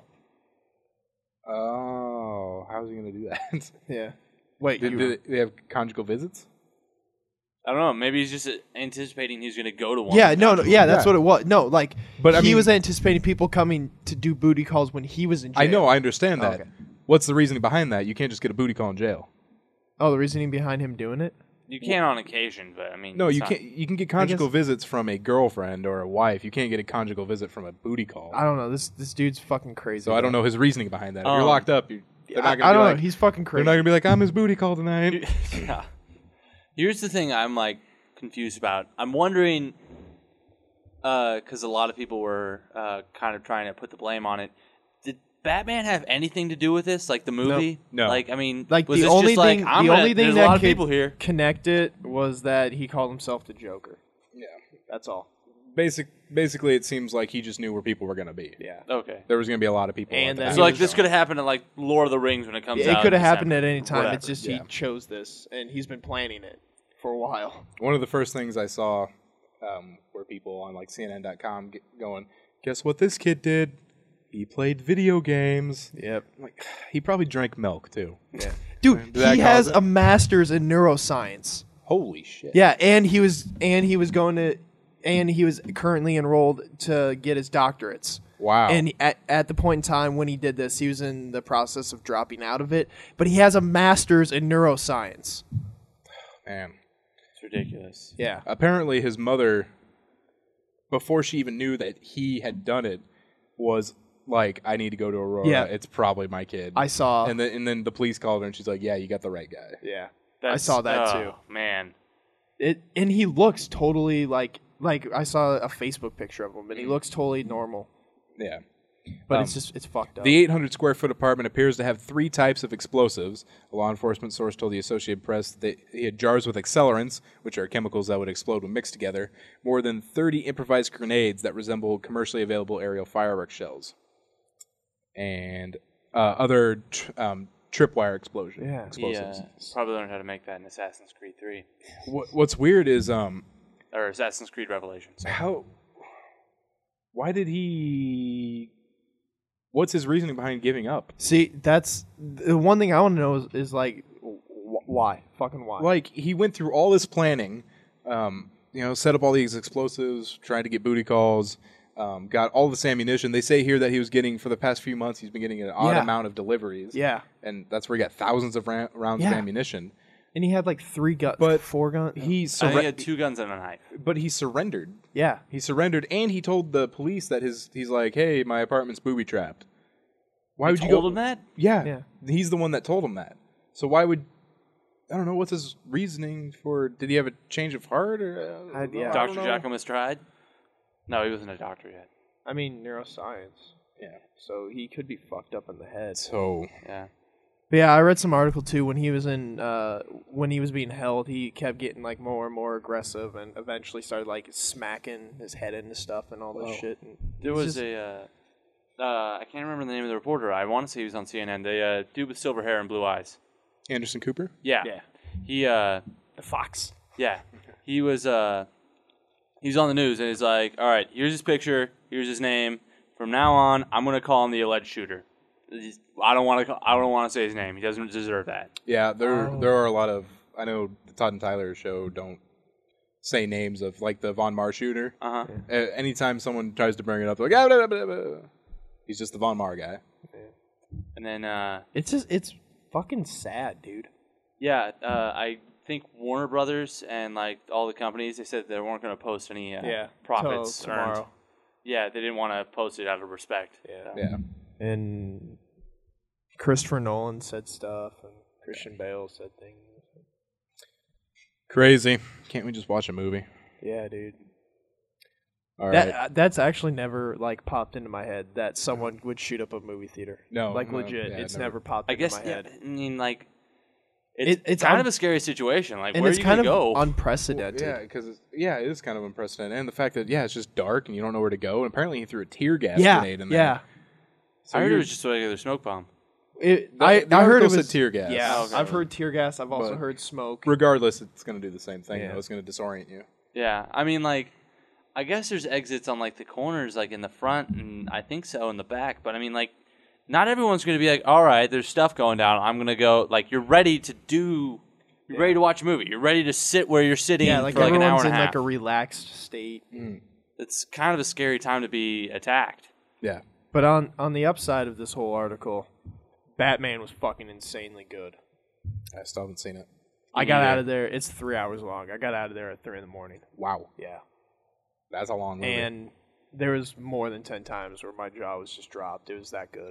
S2: Oh, how's he going to do that?
S6: Yeah. Wait,
S2: Did,
S6: you,
S2: did they have conjugal visits?
S1: I don't know. Maybe he's just anticipating he's going to go to one.
S6: yeah, no, no, yeah, that's
S2: Yeah.
S6: what it was. No, like,
S2: But, I
S6: he
S2: mean-
S6: was anticipating people coming to do booty calls when he was in jail.
S2: I know, I understand that.
S6: Okay.
S2: What's the reasoning behind that? You can't just get a booty call in jail.
S6: Oh, the reasoning behind him doing it?
S1: You can on occasion, but I mean,
S2: No,
S1: it's
S2: you
S1: not-
S2: can't. You can get conjugal visits from a girlfriend or a wife. You can't get a conjugal visit from a booty call.
S6: I don't know. This this dude's fucking crazy.
S2: So I don't know his reasoning behind that. If you're
S1: Um,
S2: locked up, you, they're
S6: I,
S2: not
S6: I
S2: gonna be
S6: don't
S2: like,
S6: know. He's fucking
S2: they're
S6: crazy.
S2: not gonna be like, I'm his booty call tonight.
S1: Yeah. Here's the thing I'm like confused about. I'm wondering, because a lot of people were uh, kind of trying to put the blame on it. Did Batman have anything to do with this? Like the movie?
S2: No.
S1: Like I mean,
S6: Like
S1: was
S6: the
S1: this
S6: only
S1: just
S6: thing,
S1: like, I'm
S6: the
S1: gonna,
S6: only thing
S1: there's
S6: that
S1: a lot of
S6: could
S1: people here.
S6: connect it was that he called himself the Joker.
S2: Yeah.
S6: That's all.
S2: Basic, basically, it seems like he just knew where people were gonna be.
S6: Yeah.
S1: Okay.
S2: There was gonna be a lot of people.
S6: And
S2: at the
S6: then
S2: house.
S1: So like this could have happened at like Lord of the Rings when it comes out.
S6: It could have
S1: in
S6: happened
S1: December.
S6: at any time.
S1: Whatever.
S6: It's just
S2: Yeah.
S6: he chose this, and he's been planning it for a while.
S2: One of the first things I saw um, were people on like C N N dot com get going, guess what this kid did? He played video games.
S6: Yep.
S2: I'm like, he probably drank milk too.
S6: Yeah. Dude,
S2: Did that
S6: he
S2: cause
S6: has
S2: it?
S6: a master's in neuroscience.
S2: Holy shit.
S6: Yeah, and he was and he was going to and he was currently enrolled to get his doctorates.
S2: Wow.
S6: And at, at the point in time when he did this, he was in the process of dropping out of it. But he has a master's in neuroscience.
S2: Man.
S1: It's ridiculous.
S6: Yeah.
S2: Apparently his mother, before she even knew that he had done it, was like, I need to go to Aurora.
S6: Yeah.
S2: It's probably my kid.
S6: I saw.
S2: And then and then the police called her and she's like, yeah, you got the right guy.
S6: Yeah.
S1: That's,
S6: I saw that
S1: oh,
S6: too.
S1: Man.
S6: It and he looks totally like like I saw a Facebook picture of him, and he looks totally normal.
S2: Yeah.
S6: But
S2: Um,
S6: it's just it's fucked up.
S2: The eight hundred square foot apartment appears to have three types of explosives. A law enforcement source told the Associated Press that he had jars with accelerants, which are chemicals that would explode when mixed together, more than thirty improvised grenades that resemble commercially available aerial fireworks shells, and uh, other tr- um, tripwire explosion
S6: Yeah.
S2: explosives.
S1: Yeah. Probably learned how to make that in Assassin's Creed three
S2: What, what's weird is um,
S1: or Assassin's Creed Revelations.
S2: how. Why did he? What's his reasoning behind giving up?
S6: See, that's the one thing I want to know is, is like wh- why, fucking why?
S2: Like, he went through all this planning, um, you know, set up all these explosives, tried to get booty calls, um, got all this ammunition. They say here that he was getting, for the past few months, he's been getting an odd
S6: Yeah.
S2: amount of deliveries.
S6: Yeah.
S2: And that's where he got thousands of ra- rounds of
S6: Yeah.
S2: ammunition.
S6: And he had like three guns,
S2: But
S6: four guns.
S2: He
S1: I think he
S2: surre-
S1: had two guns and a knife.
S2: but he surrendered.
S6: Yeah.
S2: He surrendered, and he told the police that his he's like, hey, my apartment's booby trapped. Why
S1: You
S2: would you
S1: told
S2: go?
S1: him that?
S2: Yeah,
S6: Yeah.
S2: He's the one that told him that. So why would I don't know what's his reasoning for? Did he have a change of heart or? Uh,
S6: I- yeah.
S2: I
S1: Doctor
S2: don't know.
S1: Giacomo Mister Hyde? No, he wasn't a doctor yet.
S6: I mean neuroscience.
S2: Yeah.
S6: So he could be fucked up in the head.
S2: So
S1: Yeah.
S6: But yeah, I read some article too when he was in uh, when he was being held, he kept getting like more and more aggressive, and eventually started like smacking his head into stuff and all this
S2: Whoa.
S6: shit. And
S1: There
S6: it's
S1: was
S6: just-
S1: a, uh, uh, I can't remember the name of the reporter. I want to say he was on C N N. The uh, dude with silver hair and blue eyes.
S2: Anderson Cooper.
S1: Yeah.
S6: Yeah.
S1: He, uh,
S6: the fox.
S1: yeah. He was, uh, he was on the news and he's like, all right, here's his picture. Here's his name. From now on, I'm going to call him the alleged shooter. He's- I don't want to. I don't want to say his name. He doesn't deserve that.
S2: Yeah, there
S6: Oh.
S2: there are a lot of. I know the Todd and Tyler show don't say names of like the Von Mar shooter.
S1: Uh huh.
S2: Uh, anytime someone tries to bring it up, they're like, ah, blah, blah, blah, blah. He's just the Von Mar guy.
S1: And then, uh,
S6: It's just it's fucking sad, dude.
S1: yeah, uh, I think Warner Brothers and like all the companies, they said they weren't going to post any uh, profits
S6: Till
S1: earned.
S6: tomorrow.
S1: Yeah, they didn't want to post it out of respect.
S6: Yeah.
S1: So.
S2: Yeah.
S6: And Christopher Nolan said stuff, and Christian Bale said things.
S2: Crazy. Can't we just watch a movie?
S6: Yeah, dude.
S2: All
S6: that
S2: right.
S6: uh, that's actually never like popped into my head that someone would shoot up a movie theater.
S2: No,
S6: like
S2: no,
S6: legit,
S2: yeah,
S6: it's
S2: never.
S6: never, popped
S1: I
S6: into
S1: guess.
S6: my
S1: Yeah,
S6: head.
S1: I mean, like, it's,
S6: It- it's
S1: kind
S6: un-
S1: of a scary situation. Like,
S6: And
S1: where
S6: it's
S1: are you
S6: kind
S1: gonna
S6: of
S1: go?
S6: unprecedented.
S2: Yeah, because yeah, it is kind of unprecedented, and the fact that yeah, it's just dark and you don't know where to go. And apparently, he threw a tear gas
S6: yeah,
S2: grenade in there.
S6: yeah.
S1: I heard it
S2: you're-
S1: was just a regular smoke bomb.
S6: It,
S2: The-
S6: I,
S2: the
S6: I heard it
S2: article
S6: was
S2: said tear gas.
S6: Yeah,
S1: Oh, okay.
S6: I've heard tear gas. I've also
S2: But-
S6: heard smoke.
S2: Regardless, it's going to do the same thing.
S6: Yeah.
S2: Though. It's going to disorient you.
S1: Yeah, I mean, like, I guess there's exits on like the corners, like in the front, and I think so in the back. But I mean, like, not everyone's gonna be like, all right, there's stuff going down. I'm gonna go. Like, you're ready to do. You're ready to watch a movie. You're ready to sit where you're sitting
S6: yeah, like
S1: for like an hour
S6: everyone's
S1: and
S6: in
S1: a half.
S6: like a relaxed state.
S1: It's kind of a scary time to be attacked.
S2: Yeah.
S6: But on on the upside of this whole article, Batman was fucking insanely good.
S2: I still haven't seen it.
S6: I got
S1: neither.
S6: out of there. It's three hours long. I got out of there at three in the morning.
S2: Wow,
S6: Yeah,
S2: that's a long movie.
S6: and there was more than ten times where my jaw was just dropped. It was that good.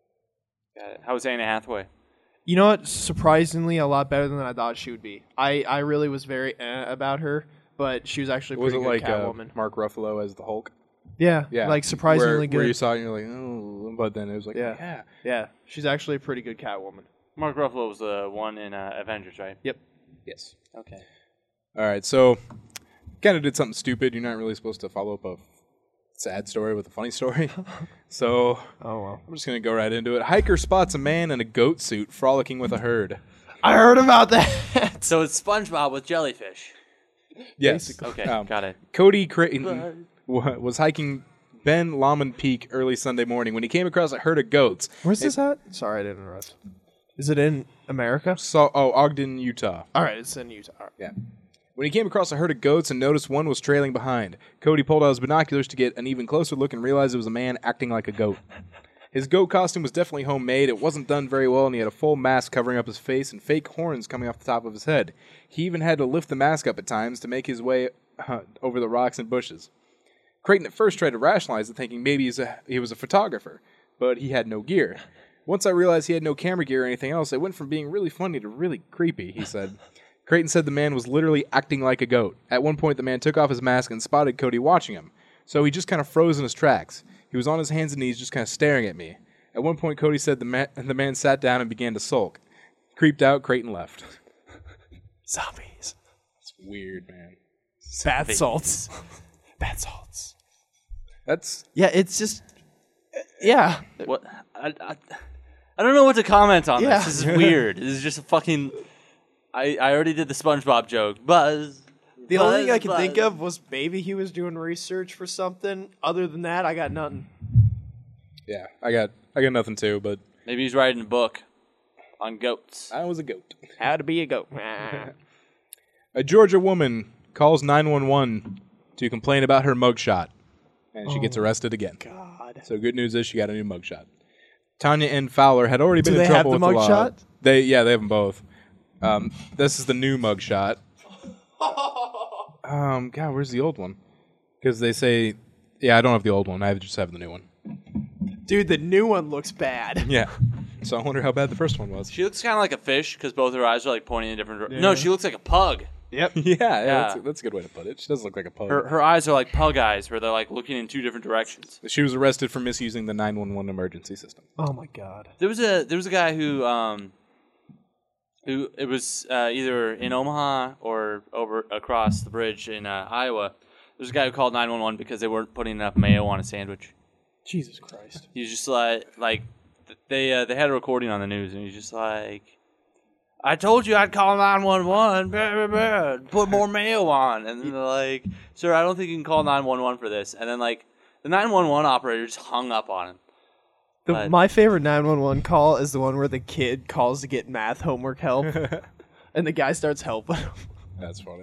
S1: Got it. How was Anne Hathaway?
S6: You know what? Surprisingly, a lot better than I thought she would be. I, I really was very eh about her, but she was actually a
S2: was
S6: pretty
S2: it
S6: good
S2: like uh,
S6: Catwoman.
S2: Mark Ruffalo as the Hulk?
S6: yeah,
S2: Yeah,
S6: like surprisingly
S2: where,
S6: good.
S2: Where you saw it and you're like, oh, but then it was like,
S6: Yeah.
S2: yeah,
S6: yeah, she's actually a pretty good Catwoman.
S1: Mark Ruffalo was the one in uh, Avengers, right?
S6: Yep.
S2: yes.
S1: Okay.
S2: All right, so kind of did something stupid. You're not really supposed to follow up a f- sad story with a funny story. So
S6: Oh well.
S2: I'm just gonna go right into it. Hiker spots a man in a goat suit frolicking with a herd.
S6: I heard about that.
S1: So it's SpongeBob with jellyfish.
S2: Yes.
S1: Okay,
S2: Um,
S1: got it.
S2: Cody Creighton wa- was hiking Ben Lomond Peak early Sunday morning when he came across a herd of goats.
S6: Where's this at? Sorry, I didn't interrupt. Is it in America?
S2: So, oh, Ogden, Utah.
S6: All right, it's in Utah. All right.
S2: Yeah. When he came across a herd of goats and noticed one was trailing behind, Cody pulled out his binoculars to get an even closer look and realized it was a man acting like a goat. His goat costume was definitely homemade. It wasn't done very well, and he had a full mask covering up his face and fake horns coming off the top of his head. He even had to lift the mask up at times to make his way uh, over the rocks and bushes. Creighton at first tried to rationalize it, thinking maybe he's a, he was a photographer, but he had no gear. Once I realized he had no camera gear or anything else, it went from being really funny to really creepy, he said. Creighton said the man was literally acting like a goat. At one point, the man took off his mask and spotted Cody watching him. So he just kind of froze in his tracks. He was on his hands and knees just kind of staring at me. At one point, Cody said the man, the man sat down and began to sulk. Creeped out, Creighton left.
S6: Zombies.
S2: It's weird, man.
S6: Bath salts. Bath salts.
S2: That's
S6: Yeah, it's just. Yeah.
S1: What? I, I, I don't know what to comment on
S6: Yeah.
S1: this. This is weird. This is just a fucking. I, I already did the SpongeBob joke. Buzz.
S6: The
S1: Buzz,
S6: only thing I can
S1: buzz.
S6: think of was maybe he was doing research for something. Other than that, I got nothing.
S2: yeah. I got I got nothing too, but
S1: Maybe he's writing a book on goats.
S2: I was a goat.
S6: How to be a goat.
S2: A Georgia woman calls nine one one to complain about her mugshot, and she gets arrested again.
S6: God.
S2: So good news is she got a new mugshot. Tanya N. Fowler had already been
S6: Do
S2: in
S6: they have
S2: trouble
S6: the
S2: with the law.
S6: mugshot?
S2: They yeah, they have them both. Um, this is the new mugshot. Um, God, where's the old one? Because they say, yeah, I don't have the old one. I just have the new one.
S6: Dude, the new one looks bad.
S2: Yeah. So I wonder how bad the first one was.
S1: She looks kind of like a fish because both her eyes are like pointing in different directions. No, she looks like a pug.
S6: Yep.
S2: yeah, yeah,
S1: Yeah.
S2: That's, that's a good way to put it. She does look like a pug.
S1: Her her eyes are like pug eyes where they're like looking in two different directions.
S2: She was arrested for misusing the nine one one emergency system.
S6: Oh my God.
S1: There was a there was a guy who um who it was uh, either in Omaha or over across the bridge in uh, Iowa. There's a guy who called nine one one because they weren't putting enough mayo on a sandwich.
S6: Jesus Christ.
S1: He was just like like they uh, they had a recording on the news and he's just like, I told you I'd call nine one one, put more mayo on. And then they're like, sir, I don't think you can call nine one one for this. And then, like, the nine one one operator just hung up on him.
S6: The,
S1: But-
S6: my favorite nine one one call is the one where the kid calls to get math homework help, and the guy starts helping him.
S2: That's funny.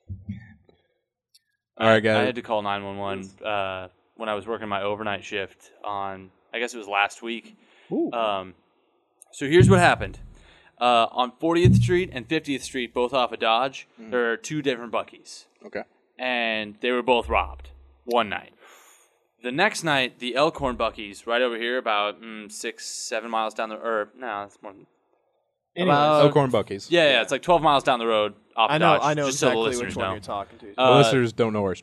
S2: All right,
S1: I
S2: guys.
S1: had to call nine one one uh, when I was working my overnight shift on, I guess it was last week. Um, so here's what happened. Uh, on fortieth Street and fiftieth Street, both off of Dodge, there are two different Buc-ee's.
S2: Okay.
S1: And they were both robbed one night. The next night, the Elkhorn Buc-ee's right over here, about mm, six, seven miles down the or no, it's more. Than, about,
S2: Elkhorn Buc-ee's.
S1: yeah, yeah, it's like twelve miles down the road off
S6: I
S1: of
S6: know,
S1: Dodge.
S6: I know
S1: just so the
S6: exactly
S1: listeners
S6: which one
S1: know.
S6: you're talking to.
S2: The
S1: Uh,
S2: listeners don't know our streets.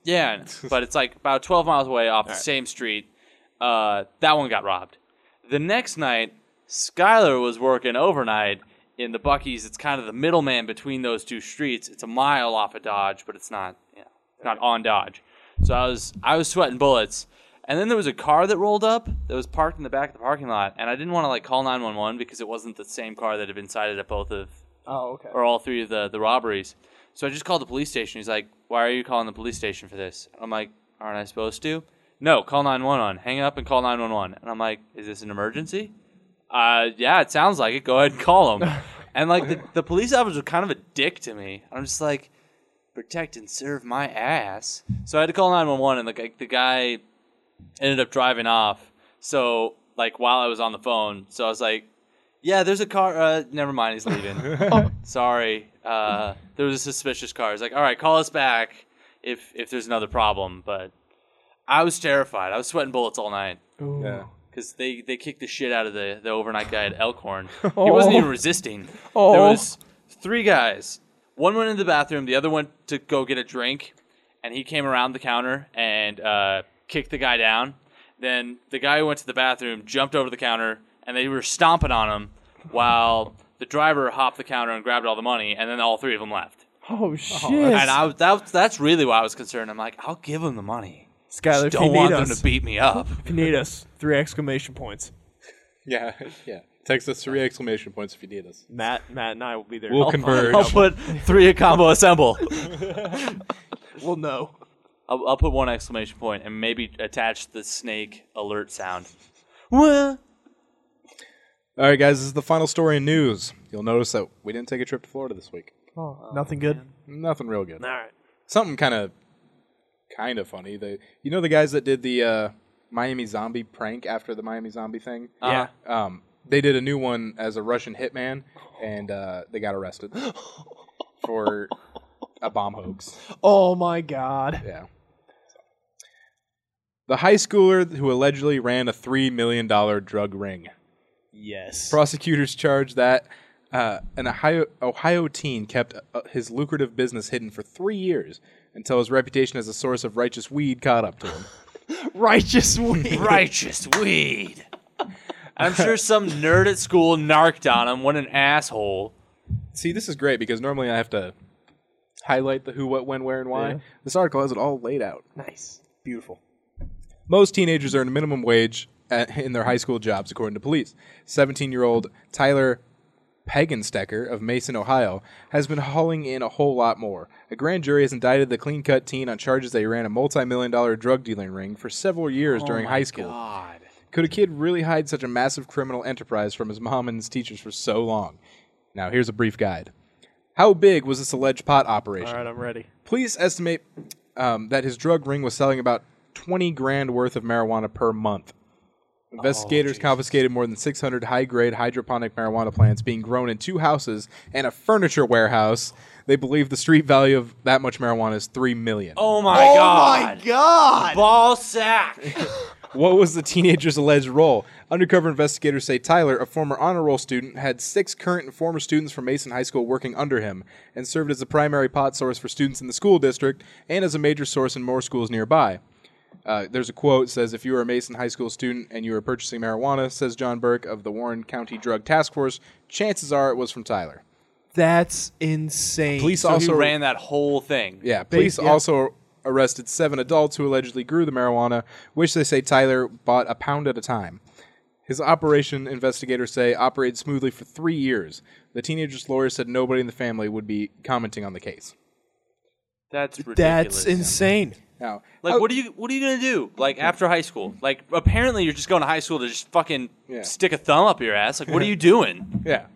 S1: Yeah, but it's like about twelve miles away off the
S6: right.
S1: same street. Uh, that one got robbed. The next night, Skylar was working overnight in the Buc-ee's. It's kind of the middleman between those two streets. It's a mile off of Dodge, but it's not, you know, it's not on Dodge. So I was I was sweating bullets. And then there was a car that rolled up that was parked in the back of the parking lot, and I didn't want to like call nine one one because it wasn't the same car that had been cited at both of
S6: Oh, okay.
S1: or all three of the, the robberies. So I just called the police station. He's like, why are you calling the police station for this? I'm like, aren't I supposed to? No, call nine one one. Hang up and call nine one one. And I'm like, is this an emergency? Uh, yeah, it sounds like it. Go ahead and call them. And like the, the police officer was kind of a dick to me. I'm just like, protect and serve my ass. So I had to call nine one one, and the, the guy ended up driving off. So like while I was on the phone, so I was like, yeah, there's a car. Uh, never mind, he's leaving. Sorry. Uh, there was a suspicious car. He's like, all right, call us back if if there's another problem. But I was terrified. I was sweating bullets all night.
S6: Ooh.
S2: Yeah.
S1: Because they, they kicked the shit out of the, the overnight guy at Elkhorn. He wasn't even resisting.
S6: Oh.
S1: There was three guys. One went into the bathroom. The other went to go get a drink. And he came around the counter and uh, kicked the guy down. Then the guy who went to the bathroom jumped over the counter. And they were stomping on him while the driver hopped the counter and grabbed all the money. And then all three of them left.
S6: Oh, shit.
S1: And I was, that, that's really why I was concerned. I'm like, I'll give them the money.
S6: Skylar,
S1: Just
S6: if
S1: don't
S6: you need
S1: want
S6: us,
S1: them to beat me up.
S6: if you need us, three exclamation points.
S2: Yeah, yeah. Text us three exclamation points if you need us.
S6: Matt, Matt, and I will be there.
S2: We'll
S6: I'll-
S2: converge.
S1: I'll put three a combo assemble.
S6: We'll know.
S1: I'll, I'll put one exclamation point and maybe attach the snake alert sound. What?
S2: All right, guys, this is the final story in news. You'll notice that we didn't take a trip to Florida this week.
S6: Oh, nothing good.
S2: Nothing real good.
S6: All right.
S2: Something kind of, kind of funny. They, you know, the guys that did the uh, Miami Zombie prank after the Miami Zombie thing.
S1: Yeah.
S2: Um, they did a new one as a Russian hitman, and uh, they got arrested for a bomb hoax.
S6: Oh my God.
S2: Yeah. The high schooler who allegedly ran a three million dollar drug ring.
S6: Yes.
S2: Prosecutors charged that uh, an Ohio, Ohio teen kept uh, his lucrative business hidden for three years until his reputation as a source of righteous weed caught up to him.
S6: Righteous weed.
S1: Righteous weed. I'm sure some nerd at school narked on him. What an asshole.
S2: See, this is great because normally I have to highlight the who, what, when, where, and why.
S6: Yeah.
S2: This article has it all laid out.
S6: Nice.
S2: Beautiful. Most teenagers earn a minimum wage at, in their high school jobs, according to police. seventeen-year-old Tyler Pagenstecker of Mason, Ohio, has been hauling in a whole lot more. A grand jury has indicted the clean-cut teen on charges that he ran a multi-million dollar drug dealing ring for several years
S1: Oh
S2: during
S1: my
S2: high school.
S1: God.
S2: Could a kid really hide such a massive criminal enterprise from his mom and his teachers for so long? Now, here's a brief guide. How big was this alleged pot operation?
S6: All right, I'm ready.
S2: Police estimate um, that his drug ring was selling about twenty grand worth of marijuana per month. Investigators
S1: Oh,
S2: confiscated more than six hundred high-grade hydroponic marijuana plants being grown in two houses and a furniture warehouse. They believe the street value of that much marijuana is three million dollars.
S1: Oh my
S6: oh
S1: God.
S6: my God.
S1: Ball sack.
S2: What was the teenager's alleged role? Undercover investigators say Tyler, a former honor roll student, had six current and former students from Mason High School working under him and served as a primary pot source for students in the school district and as a major source in more schools nearby. Uh, there's a quote that says, if you are a Mason High School student and you are purchasing marijuana, says John Burke of the Warren County Drug Task Force, chances are it was from Tyler.
S6: That's insane.
S2: Police
S1: So
S2: also
S1: he ran that whole thing.
S2: Yeah, police
S6: yeah.
S2: also arrested seven adults who allegedly grew the marijuana, which they say Tyler bought a pound at a time. His operation, investigators say, operated smoothly for three years. The teenager's lawyer said nobody in the family would be commenting on the case.
S1: That's ridiculous.
S6: That's insane.
S2: Now,
S1: Like,
S2: how-
S1: what are you what are you gonna do? Like after high school? Like apparently you're just going to high school to just fucking
S2: Yeah.
S1: stick a thumb up your ass. Like, what are you doing?
S2: Yeah.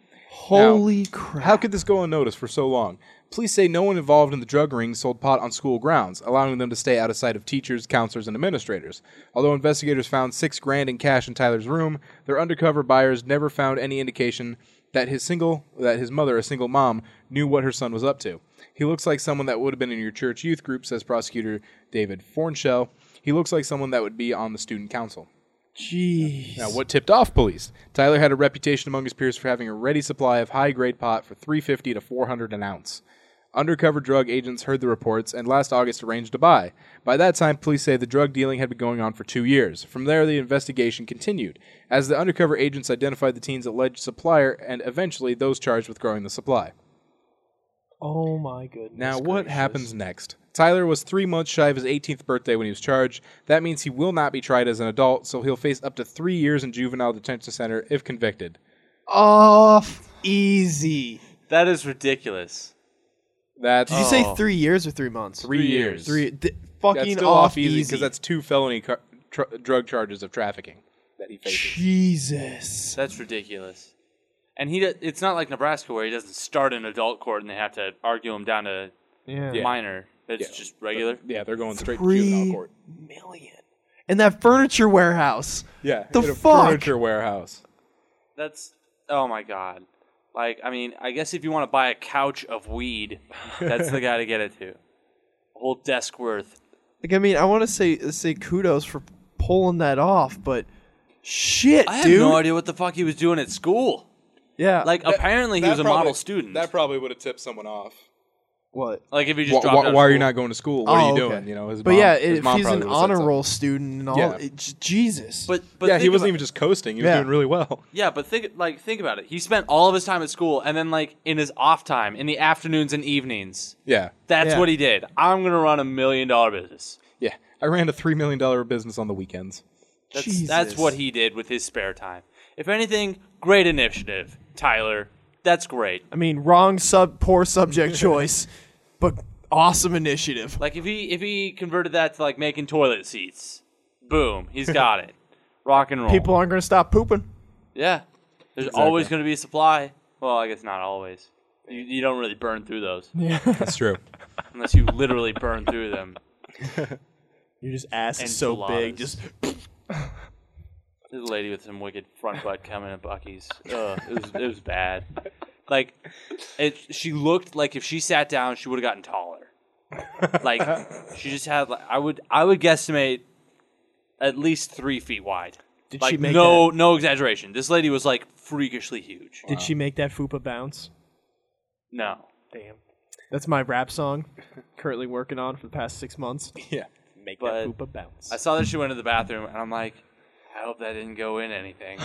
S6: Holy crap.
S2: How could this go unnoticed for so long? Police say no one involved in the drug ring sold pot on school grounds, allowing them to stay out of sight of teachers, counselors, and administrators. Although investigators found six grand in cash in Tyler's room, their undercover buyers never found any indication that his single, that his mother, a single mom, knew what her son was up to. He looks like someone that would have been in your church youth group, says prosecutor David Fornshell. He looks like someone that would be on the student council.
S6: Jeez.
S2: Now, what tipped off police? Tyler had a reputation among his peers for having a ready supply of high-grade pot for three hundred fifty to four hundred an ounce. Undercover drug agents heard the reports and last August arranged a buy. By that time, police say the drug dealing had been going on for two years. From there, the investigation continued, as the undercover agents identified the teen's alleged supplier and eventually those charged with growing the supply.
S6: Oh my goodness.
S2: Now, what
S6: gracious.
S2: happens next? Tyler was three months shy of his eighteenth birthday when he was charged. That means he will not be tried as an adult, so he'll face up to three years in juvenile detention center if convicted.
S6: Off easy.
S1: That is ridiculous.
S2: That's
S6: Did you say three years or three months?
S2: three years.
S6: Three. Th-
S2: That's
S6: fucking
S2: still
S6: off
S2: off easy
S6: easy.
S2: because that's two felony car- tr- drug charges of trafficking that he faces.
S6: Jesus.
S1: That's ridiculous. And he, do- it's not like Nebraska where he doesn't start in adult court and they have to argue him down to
S6: Yeah.
S1: minor. It's
S2: Yeah.
S1: just regular.
S2: Yeah, they're going straight to
S6: Three
S2: juvenile court.
S6: million. And that furniture warehouse.
S2: Yeah,
S6: The
S2: in a
S6: fuck?
S2: furniture warehouse.
S1: That's, oh my God. Like, I mean, I guess if you want to buy a couch of weed, that's the guy to get it to. A whole desk worth.
S6: Like, I mean, I want to say say kudos for pulling that off, but shit,
S1: I have
S6: dude.
S1: no idea what the fuck he was doing at school.
S6: Yeah.
S1: Like, apparently he
S2: That
S1: was a
S2: probably-
S1: model student.
S2: That probably would have tipped someone off.
S6: what?
S1: like, if he just
S2: Wh-
S1: dropped
S2: wh-
S1: out of
S2: why are you
S1: school.
S2: not going to school? What
S6: Oh,
S2: are you
S6: okay.
S2: doing? You know, his
S6: But
S2: mom,
S6: yeah,
S2: his
S6: if
S2: mom
S6: he's
S2: probably
S6: an
S2: would've said
S6: honor
S2: something.
S6: roll student and all,
S2: Yeah.
S6: it, j- Jesus.
S1: But, but
S2: Yeah, he
S1: think
S2: wasn't
S1: about-
S2: even just coasting. He was
S6: Yeah.
S2: doing really well.
S1: Yeah, but think like think about it. He spent all of his time at school, and then like in his off time, in the afternoons and evenings,
S2: Yeah.
S1: that's
S6: Yeah.
S1: what he did. I'm gonna run a million dollar business.
S2: Yeah. I ran a three million dollars business on the weekends.
S1: That's
S6: Jesus.
S1: that's what he did with his spare time. If anything, great initiative, Tyler. That's great.
S6: I mean, wrong sub, poor subject choice, but awesome initiative.
S1: Like if he if he converted that to like making toilet seats, boom, he's got it. Rock and roll.
S6: People aren't going to stop pooping.
S1: Yeah. There's
S2: Exactly.
S1: always going to be a supply. Well, I guess not always. You, you don't really burn through those
S2: That's true.
S1: unless you literally burn through them.
S6: Your just ass is so big.
S1: Enchiladas.
S6: Just
S1: There's a lady with some wicked front butt coming at Bucky's. Ugh, it was it was bad. Like, it. She looked like if she sat down, she would have gotten taller. Like, she just had. Like, I would I would guesstimate at least three feet wide.
S6: Did
S1: like,
S6: she make
S1: no no exaggeration. This lady was like freakishly huge.
S6: Did she make that fupa bounce?
S1: No.
S6: Damn. That's my rap song. Currently working on for the past six months.
S2: Yeah.
S6: Make
S1: But
S6: that fupa bounce.
S1: I saw that she went to the bathroom, and I'm like, I hope that didn't go in anything.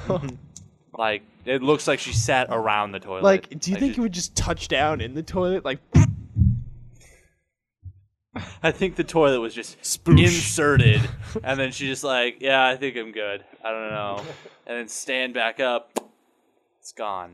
S1: Like, it looks like she sat around the toilet.
S6: Like, do you think
S1: she-
S6: it would just touch down in the toilet? Like,
S1: I think the toilet was just inserted, and then she just like, yeah, I think I'm good. I don't know. And then stand back up. It's gone.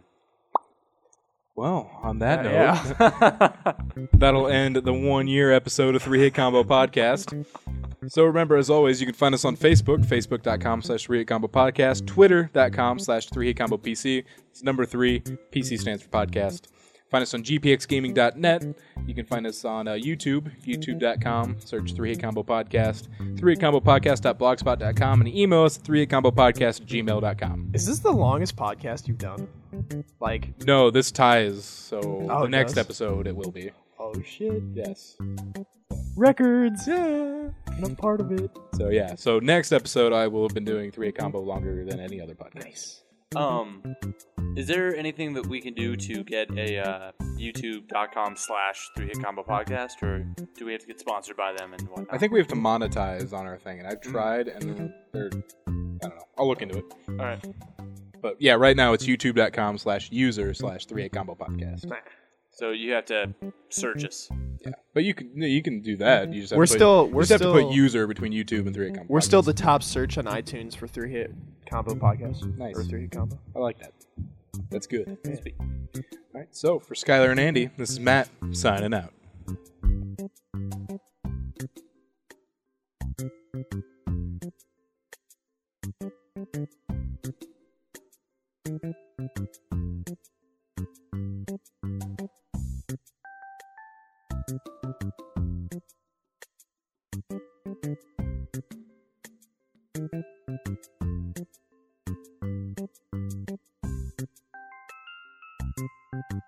S2: Well, on that note,
S6: yeah.
S2: that'll end the one-year episode of Three Hit Combo Podcast. So remember, as always, you can find us on Facebook, facebook.com slash Three Hit Combo Podcast, twitter.com slash Three Hit Combo PC. It's number three. P C stands for podcast. Find us on g p x gaming dot net. You can find us on uh, YouTube, youtube dot com. Search Three Hit Combo Podcast, three hit combo podcast dot blogspot dot com, and email us at three hit combo podcast at gmail dot com.
S6: Is this the longest podcast you've done? Like,
S2: No, this ties, so
S6: Oh,
S2: the
S6: it
S2: next
S6: does?
S2: episode it will be.
S6: oh shit.
S2: Yes.
S6: Records. Yeah. I'm part of it.
S2: So yeah, so next episode I will have been doing Three Hit Combo longer than any other podcast.
S6: Nice.
S1: Um, is there anything that we can do to get a uh, youtube.com slash three hit combo podcast, or do we have to get sponsored by them and whatnot?
S2: I think we have to monetize on our thing, and I've tried, and they're, I don't know. I'll look into it.
S1: All right.
S2: But yeah, right now it's youtube.com slash user slash three hit combo podcast.
S1: So you have to search us.
S2: Yeah, but you can you can do that. You just have
S6: We're
S2: to put,
S6: still-
S2: you
S6: we're
S2: just have to
S6: still-
S2: put user between YouTube and three hit combo.
S6: We're
S2: podcast.
S6: still the top search on iTunes for three hit combo podcast.
S2: Nice.
S6: Or three hit combo.
S2: I like that. That's good. All right. So for Skylar and Andy, this is Matt signing out.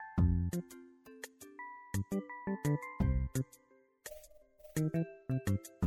S11: Thank you.